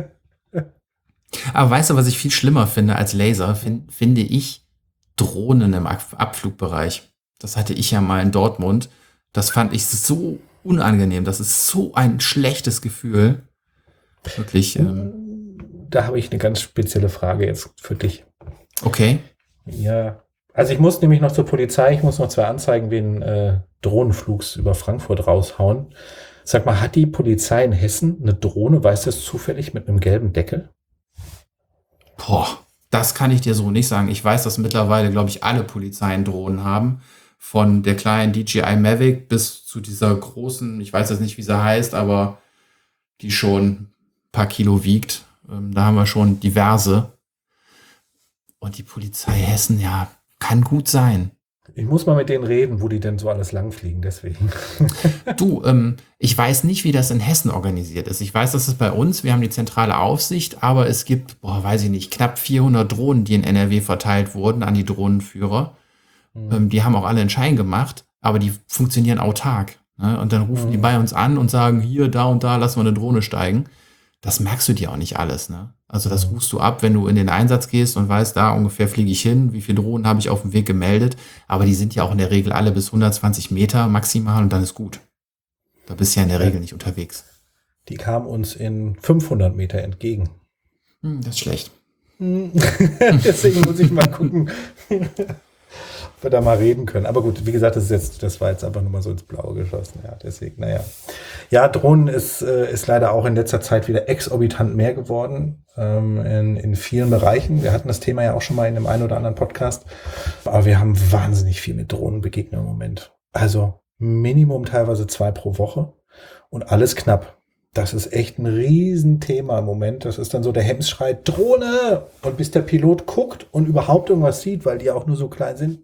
Speaker 1: Aber weißt du, was ich viel schlimmer finde als Laser, finde ich Drohnen im Abflugbereich. Das hatte ich ja mal in Dortmund. Das fand ich so unangenehm. Das ist so ein schlechtes Gefühl. Wirklich.
Speaker 2: Da habe ich eine ganz spezielle Frage jetzt für dich.
Speaker 1: Okay.
Speaker 2: Ja, also ich muss nämlich noch zur Polizei. Ich muss noch 2 Anzeigen wegen Drohnenflugs über Frankfurt raushauen. Sag mal, hat die Polizei in Hessen eine Drohne, weißt du das zufällig, mit einem gelben Deckel?
Speaker 1: Boah. Das kann ich dir so nicht sagen. Ich weiß, dass mittlerweile, glaube ich, alle Polizeien Drohnen haben. Von der kleinen DJI Mavic bis zu dieser großen, ich weiß jetzt nicht, wie sie heißt, aber die schon ein paar Kilo wiegt. Da haben wir schon diverse. Und die Polizei Hessen, ja, kann gut sein.
Speaker 2: Ich muss mal mit denen reden, wo die denn so alles langfliegen, deswegen.
Speaker 1: Du, ich weiß nicht, wie das in Hessen organisiert ist. Ich weiß, dass es bei uns, wir haben die zentrale Aufsicht, aber es gibt, weiß ich nicht, knapp 400 Drohnen, die in NRW verteilt wurden an die Drohnenführer. Die haben auch alle einen Schein gemacht, aber die funktionieren autark. Ne? Und dann rufen die bei uns an und sagen, hier, da und da, lassen wir eine Drohne steigen. Das merkst du dir auch nicht alles. Ne? Also das rufst du ab, wenn du in den Einsatz gehst und weißt, da ungefähr fliege ich hin, wie viele Drohnen habe ich auf dem Weg gemeldet. Aber die sind ja auch in der Regel alle bis 120 Meter maximal und dann ist gut. Da bist du ja in der Regel nicht unterwegs.
Speaker 2: Die kamen uns in 500 Meter entgegen.
Speaker 1: Das ist schlecht.
Speaker 2: Deswegen muss ich mal gucken, ob wir da mal reden können. Aber gut, wie gesagt, das war jetzt einfach nur mal so ins Blaue geschossen. Ja, deswegen, naja. Ja, Drohnen ist leider auch in letzter Zeit wieder exorbitant mehr geworden, in vielen Bereichen. Wir hatten das Thema ja auch schon mal in dem einen oder anderen Podcast. Aber wir haben wahnsinnig viel mit Drohnenbegegnungen im Moment. Also Minimum teilweise 2 pro Woche und alles knapp. Das ist echt ein Riesenthema im Moment. Das ist dann so der Hemmschrei, Drohne! Und bis der Pilot guckt und überhaupt irgendwas sieht, weil die auch nur so klein sind.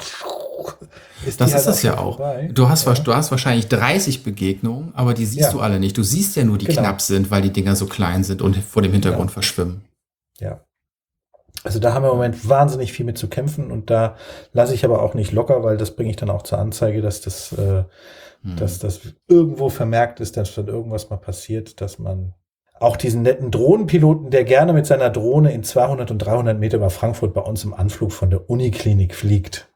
Speaker 1: Das ist das ja auch. Du hast wahrscheinlich 30 Begegnungen, aber die siehst du alle nicht. Du siehst ja nur die knapp sind, weil die Dinger so klein sind und vor dem Hintergrund verschwimmen. Ja.
Speaker 2: Also da haben wir im Moment wahnsinnig viel mit zu kämpfen und da lasse ich aber auch nicht locker, weil das bringe ich dann auch zur Anzeige, dass das irgendwo vermerkt ist, dass dann irgendwas mal passiert, dass man auch diesen netten Drohnenpiloten, der gerne mit seiner Drohne in 200 und 300 Meter über Frankfurt bei uns im Anflug von der Uniklinik fliegt,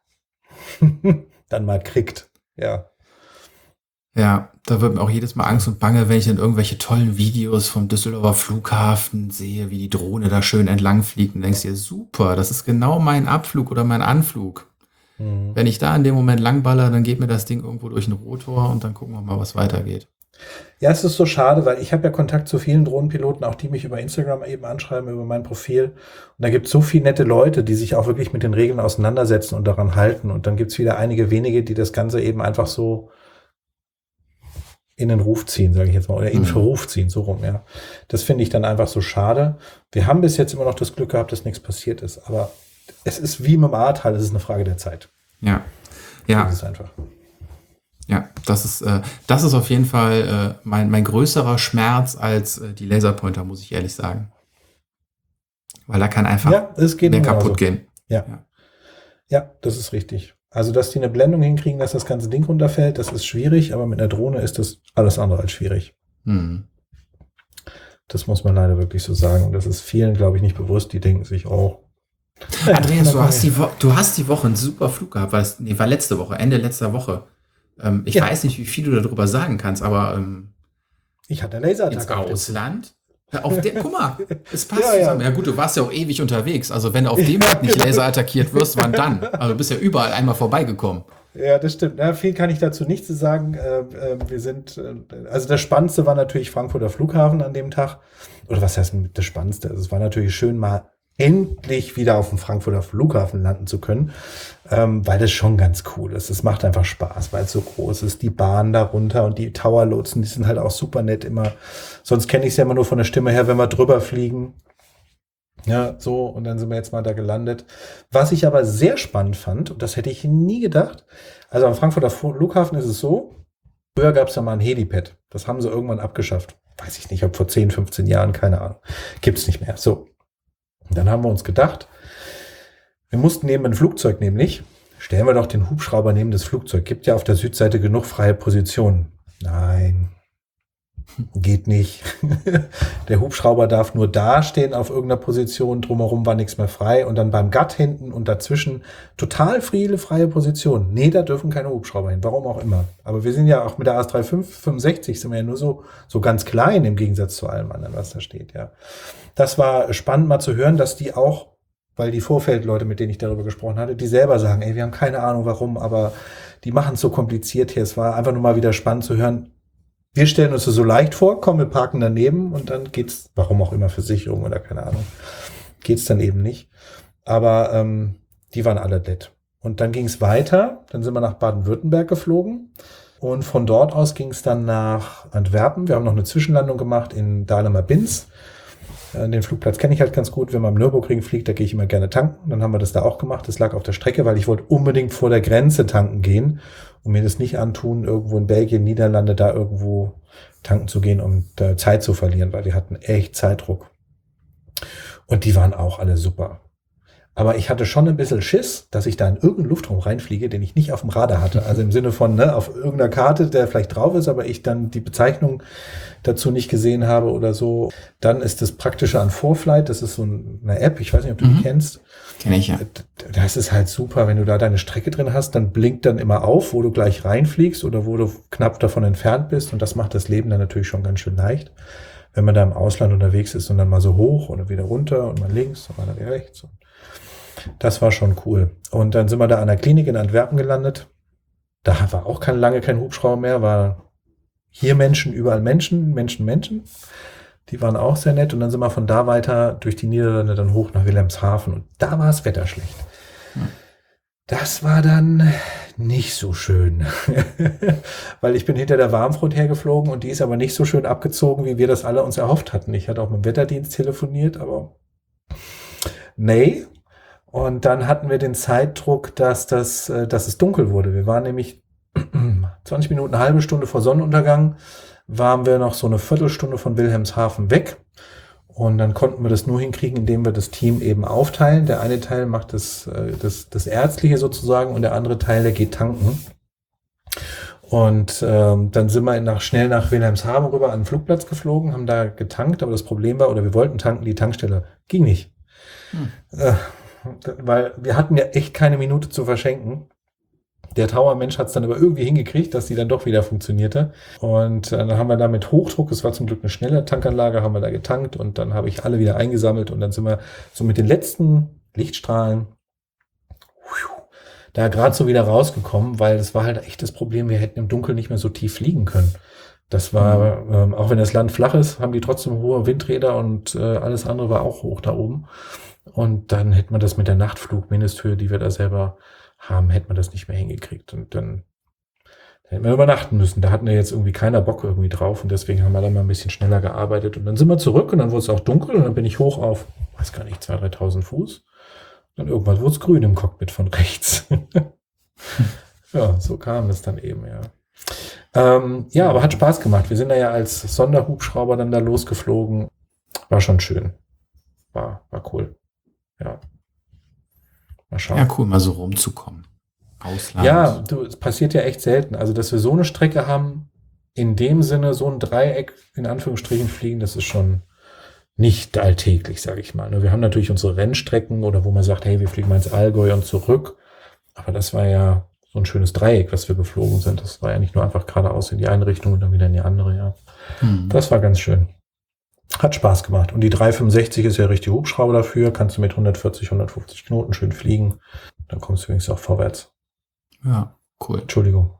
Speaker 2: dann mal kriegt. Ja.
Speaker 1: Ja, da wird mir auch jedes Mal Angst und Bange, wenn ich dann irgendwelche tollen Videos vom Düsseldorfer Flughafen sehe, wie die Drohne da schön entlang fliegt und denkst dir, super, das ist genau mein Abflug oder mein Anflug. Wenn ich da in dem Moment langballer, dann geht mir das Ding irgendwo durch den Rotor und dann gucken wir mal, was weitergeht.
Speaker 2: Ja, es ist so schade, weil ich habe ja Kontakt zu vielen Drohnenpiloten, auch die mich über Instagram eben anschreiben, über mein Profil. Und da gibt es so viele nette Leute, die sich auch wirklich mit den Regeln auseinandersetzen und daran halten. Und dann gibt es wieder einige wenige, die das Ganze eben einfach so in den Ruf ziehen, sage ich jetzt mal, oder in Verruf ziehen, so rum, ja. Das finde ich dann einfach so schade. Wir haben bis jetzt immer noch das Glück gehabt, dass nichts passiert ist, aber es ist wie mit dem Ahrtal, es ist eine Frage der Zeit.
Speaker 1: Ja.
Speaker 2: Das ist einfach.
Speaker 1: Ja, das ist auf jeden Fall mein größerer Schmerz als die Laserpointer, muss ich ehrlich sagen. Weil da kann einfach mehr kaputt gehen.
Speaker 2: Ja, das ist richtig. Also, dass die eine Blendung hinkriegen, dass das ganze Ding runterfällt, das ist schwierig, aber mit einer Drohne ist das alles andere als schwierig. Das muss man leider wirklich so sagen. Und das ist vielen, glaube ich, nicht bewusst. Die denken sich auch.
Speaker 1: Andreas, du hast die Woche einen super Flug gehabt. War letzte Woche, Ende letzter Woche. Ich weiß nicht, wie viel du darüber sagen kannst, aber
Speaker 2: ich hatte Laserattacke.
Speaker 1: Ins Ausland? Guck mal, es passt zusammen. Ja gut, du warst ja auch ewig unterwegs. Also wenn du auf dem Weg nicht laserattackiert wirst, wann dann? Also du bist ja überall einmal vorbeigekommen.
Speaker 2: Ja, das stimmt. Ja, viel kann ich dazu nicht zu sagen. Also das Spannendste war natürlich Frankfurter Flughafen an dem Tag. Oder was heißt das Spannendste? Also es war natürlich schön, mal endlich wieder auf dem Frankfurter Flughafen landen zu können, weil das schon ganz cool ist. Es macht einfach Spaß, weil es so groß ist. Die Bahn da runter und die Tower-Lotsen, die sind halt auch super nett immer. Sonst kenne ich es ja immer nur von der Stimme her, wenn wir drüber fliegen. Ja, so, und dann sind wir jetzt mal da gelandet. Was ich aber sehr spannend fand, und das hätte ich nie gedacht, also am Frankfurter Flughafen ist es so, früher gab es da mal ein Helipad. Das haben sie irgendwann abgeschafft. Weiß ich nicht, ob vor 10, 15 Jahren, keine Ahnung. Gibt's nicht mehr. So. Und dann haben wir uns gedacht, wir mussten neben ein Flugzeug nämlich, stellen wir doch den Hubschrauber neben das Flugzeug. Gibt ja auf der Südseite genug freie Positionen. Nein, geht nicht. Der Hubschrauber darf nur da stehen auf irgendeiner Position, drumherum war nichts mehr frei und dann beim Gatt hinten und dazwischen total viele freie Positionen. Nee, da dürfen keine Hubschrauber hin, warum auch immer. Aber wir sind ja auch mit der AS365 sind wir ja nur so ganz klein im Gegensatz zu allem anderen, was da steht, ja. Das war spannend mal zu hören, dass die auch, weil die Vorfeldleute, mit denen ich darüber gesprochen hatte, die selber sagen, ey, wir haben keine Ahnung warum, aber die machen es so kompliziert hier. Es war einfach nur mal wieder spannend zu hören. Wir stellen uns das so leicht vor, kommen, wir parken daneben und dann geht's, warum auch immer, Versicherung oder keine Ahnung, geht's dann eben nicht. Aber die waren alle nett. Und dann ging's weiter, dann sind wir nach Baden-Württemberg geflogen und von dort aus ging's dann nach Antwerpen. Wir haben noch eine Zwischenlandung gemacht in Dahlema-Binz. Den Flugplatz kenne ich halt ganz gut. Wenn man am Nürburgring fliegt, da gehe ich immer gerne tanken. Dann haben wir das da auch gemacht. Das lag auf der Strecke, weil ich wollte unbedingt vor der Grenze tanken gehen und mir das nicht antun, irgendwo in Belgien, Niederlande, da irgendwo tanken zu gehen, um da Zeit zu verlieren, weil die hatten echt Zeitdruck. Und die waren auch alle super. Aber ich hatte schon ein bisschen Schiss, dass ich da in irgendeinen Luftraum reinfliege, den ich nicht auf dem Radar hatte. Also im Sinne von, ne, auf irgendeiner Karte, der vielleicht drauf ist, aber ich dann die Bezeichnung dazu nicht gesehen habe oder so. Dann ist das Praktische an ForeFlight, das ist so eine App, ich weiß nicht, ob du die kennst.
Speaker 1: Kenn ich ja.
Speaker 2: Das ist halt super, wenn du da deine Strecke drin hast, dann blinkt dann immer auf, wo du gleich reinfliegst oder wo du knapp davon entfernt bist. Und das macht das Leben dann natürlich schon ganz schön leicht, wenn man da im Ausland unterwegs ist und dann mal so hoch oder wieder runter und mal links und mal wieder rechts. Das war schon cool. Und dann sind wir da an der Klinik in Antwerpen gelandet. Da war auch lange kein Hubschrauber mehr, war hier Menschen, überall Menschen. Die waren auch sehr nett. Und dann sind wir von da weiter durch die Niederlande dann hoch nach Wilhelmshaven. Und da war das Wetter schlecht. Das war dann nicht so schön. Weil ich bin hinter der Warmfront hergeflogen und die ist aber nicht so schön abgezogen, wie wir das alle uns erhofft hatten. Ich hatte auch mit dem Wetterdienst telefoniert, aber nee. Und dann hatten wir den Zeitdruck, dass es dunkel wurde. Wir waren nämlich 20 Minuten, eine halbe Stunde vor Sonnenuntergang, waren wir noch so eine Viertelstunde von Wilhelmshaven weg. Und dann konnten wir das nur hinkriegen, indem wir das Team eben aufteilen. Der eine Teil macht das Ärztliche sozusagen und der andere Teil, der geht tanken. Und dann sind wir schnell nach Wilhelmshaven rüber an den Flugplatz geflogen, haben da getankt, aber das Problem war, oder wir wollten tanken, die Tankstelle ging nicht. Weil wir hatten ja echt keine Minute zu verschenken. Der Tower-Mensch hat es dann aber irgendwie hingekriegt, dass die dann doch wieder funktionierte. Und dann haben wir da mit Hochdruck, es war zum Glück eine schnelle Tankanlage, haben wir da getankt und dann habe ich alle wieder eingesammelt und dann sind wir so mit den letzten Lichtstrahlen da gerade so wieder rausgekommen, weil das war halt echt das Problem, wir hätten im Dunkeln nicht mehr so tief fliegen können. Das war, auch wenn das Land flach ist, haben die trotzdem hohe Windräder und alles andere war auch hoch da oben. Und dann hätte man das mit der Nachtflug-Mindesthöhe, die wir da selber haben, hätte man das nicht mehr hingekriegt. Und dann hätten wir übernachten müssen. Da hatten wir jetzt irgendwie keiner Bock irgendwie drauf. Und deswegen haben wir dann mal ein bisschen schneller gearbeitet. Und dann sind wir zurück und dann wurde es auch dunkel. Und dann bin ich hoch auf, weiß gar nicht, 2.000, 3.000 Fuß. Und irgendwann wurde es grün im Cockpit von rechts. Ja, so kam es dann eben, ja. Ja, aber hat Spaß gemacht. Wir sind da ja als Sonderhubschrauber dann da losgeflogen. War schon schön. War cool. Ja. Mal schauen.
Speaker 1: Ja, cool, mal so rumzukommen. Ausland.
Speaker 2: Ja, es passiert ja echt selten. Also, dass wir so eine Strecke haben, in dem Sinne, so ein Dreieck in Anführungsstrichen fliegen, das ist schon nicht alltäglich, sage ich mal. Wir haben natürlich unsere Rennstrecken oder wo man sagt, hey, wir fliegen mal ins Allgäu und zurück. Aber das war ja so ein schönes Dreieck, was wir geflogen sind. Das war ja nicht nur einfach geradeaus in die eine Richtung und dann wieder in die andere, ja. Das war ganz schön. Hat Spaß gemacht. Und die 365 ist ja richtig Hubschrauber dafür. Kannst du mit 140, 150 Knoten schön fliegen. Dann kommst du wenigstens auch vorwärts.
Speaker 1: Ja, cool.
Speaker 2: Entschuldigung.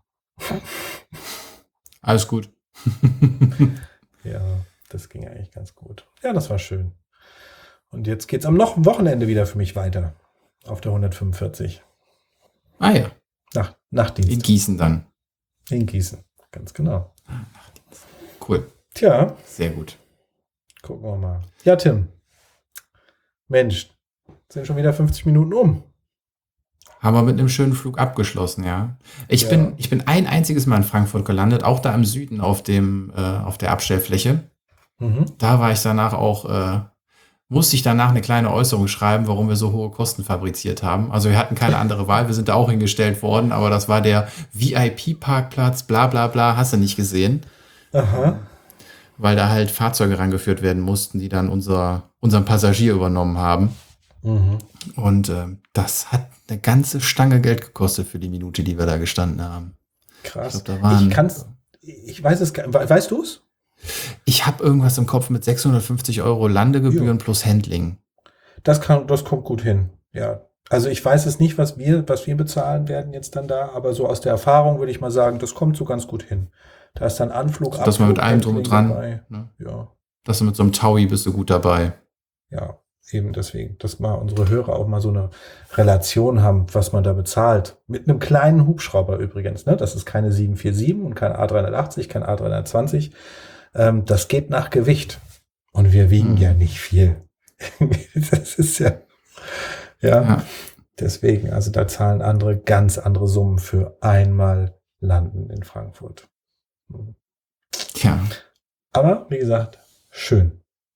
Speaker 1: Alles gut.
Speaker 2: Ja, das ging eigentlich ganz gut. Ja, das war schön. Und jetzt geht's am Wochenende wieder für mich weiter. Auf der 145.
Speaker 1: Ah ja.
Speaker 2: Nachtdienst.
Speaker 1: In Gießen dann.
Speaker 2: In Gießen, ganz genau.
Speaker 1: Nachtdienst. Cool.
Speaker 2: Tja.
Speaker 1: Sehr gut.
Speaker 2: Gucken wir mal. Ja, Tim. Mensch, sind schon wieder 50 Minuten um.
Speaker 1: Haben wir mit einem schönen Flug abgeschlossen, ja. Ich bin ein einziges Mal in Frankfurt gelandet, auch da im Süden auf der Abstellfläche. Da war ich danach auch, musste ich danach eine kleine Äußerung schreiben, warum wir so hohe Kosten fabriziert haben. Also wir hatten keine andere Wahl, wir sind da auch hingestellt worden, aber das war der VIP-Parkplatz, bla bla bla, hast du nicht gesehen.
Speaker 2: Aha.
Speaker 1: Weil da halt Fahrzeuge rangeführt werden mussten, die dann unseren Passagier übernommen haben. Und das hat eine ganze Stange Geld gekostet für die Minute, die wir da gestanden haben.
Speaker 2: Krass.
Speaker 1: Ich glaub,
Speaker 2: ich weiß es gar nicht. Weißt du es?
Speaker 1: Ich habe irgendwas im Kopf mit 650 € Landegebühren plus Handling.
Speaker 2: Das kommt gut hin. Ja. Also ich weiß es nicht, was wir bezahlen werden jetzt dann da, aber so aus der Erfahrung würde ich mal sagen, das kommt so ganz gut hin. Da ist dann Anflug,
Speaker 1: Abflug, dass man mit allem drum und dran, ne?
Speaker 2: Ja.
Speaker 1: Dass du mit so einem Taui bist du gut dabei.
Speaker 2: Ja, eben deswegen, dass mal unsere Hörer auch mal so eine Relation haben, was man da bezahlt. Mit einem kleinen Hubschrauber übrigens, ne? Das ist keine 747 und kein A380, kein A320. Das geht nach Gewicht. Und wir wiegen ja nicht viel. Das ist ja. Deswegen, also da zahlen andere ganz andere Summen für einmal landen in Frankfurt.
Speaker 1: Tja.
Speaker 2: Aber, wie gesagt, schön.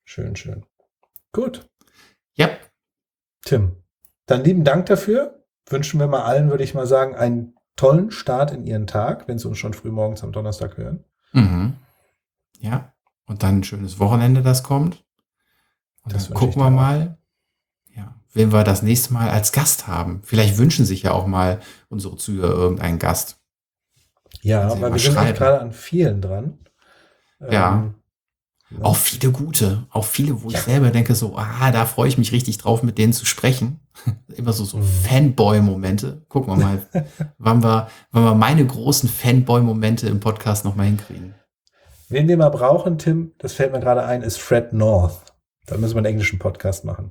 Speaker 2: Gut.
Speaker 1: Ja.
Speaker 2: Tim, dann lieben Dank dafür. Wünschen wir mal allen, würde ich mal sagen, einen tollen Start in ihren Tag, wenn sie uns schon früh morgens am Donnerstag hören.
Speaker 1: Mhm. Ja. Und dann ein schönes Wochenende, das kommt. Und dann gucken wir mal, wen wir das nächste Mal als Gast haben. Vielleicht wünschen sich ja auch mal unsere Zuhörer irgendeinen Gast.
Speaker 2: Ja, weil wir sind echt gerade an vielen dran.
Speaker 1: Ja. Auch viele gute. Auch viele, wo ich selber denke, so, da freue ich mich richtig drauf, mit denen zu sprechen. Immer so Fanboy-Momente. Gucken wir mal, wann wir meine großen Fanboy-Momente im Podcast nochmal hinkriegen.
Speaker 2: Wen wir mal brauchen, Tim, das fällt mir gerade ein, ist Fred North. Da müssen wir einen englischen Podcast machen.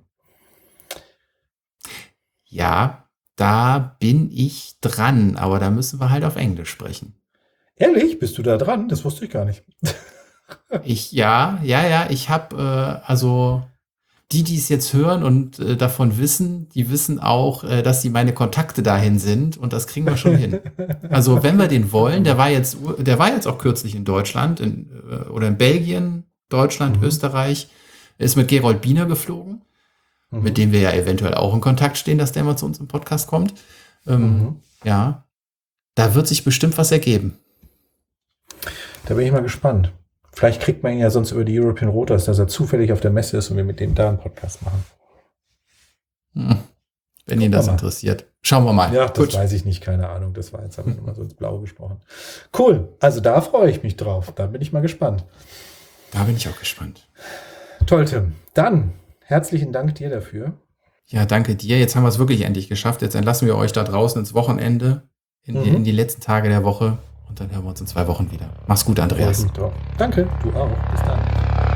Speaker 1: Ja, da bin ich dran, aber da müssen wir halt auf Englisch sprechen.
Speaker 2: Ehrlich? Bist du da dran? Das wusste ich gar nicht.
Speaker 1: Ich habe, also die es jetzt hören und davon wissen, die wissen auch, dass sie meine Kontakte dahin sind und das kriegen wir schon hin. Also wenn wir den wollen, der war jetzt auch kürzlich in Deutschland oder in Belgien, Deutschland, Österreich, ist mit Gerold Biener geflogen, mit dem wir ja eventuell auch in Kontakt stehen, dass der mal zu uns im Podcast kommt. Ja, da wird sich bestimmt was ergeben.
Speaker 2: Da bin ich mal gespannt. Vielleicht kriegt man ihn ja sonst über die European Rotas, dass er zufällig auf der Messe ist und wir mit dem da einen Podcast machen.
Speaker 1: Wenn ihn das interessiert. Schauen wir mal.
Speaker 2: Ja, das weiß ich nicht, keine Ahnung. Das war jetzt, habe ich nur mal so ins Blaue gesprochen. Cool, also da freue ich mich drauf. Da bin ich mal gespannt.
Speaker 1: Da bin ich auch gespannt.
Speaker 2: Toll, Tim. Dann herzlichen Dank dir dafür.
Speaker 1: Ja, danke dir. Jetzt haben wir es wirklich endlich geschafft. Jetzt entlassen wir euch da draußen ins Wochenende, in die letzten Tage der Woche. Und dann hören wir uns in 2 Wochen wieder. Mach's gut, Andreas.
Speaker 2: Danke, du auch. Bis dann.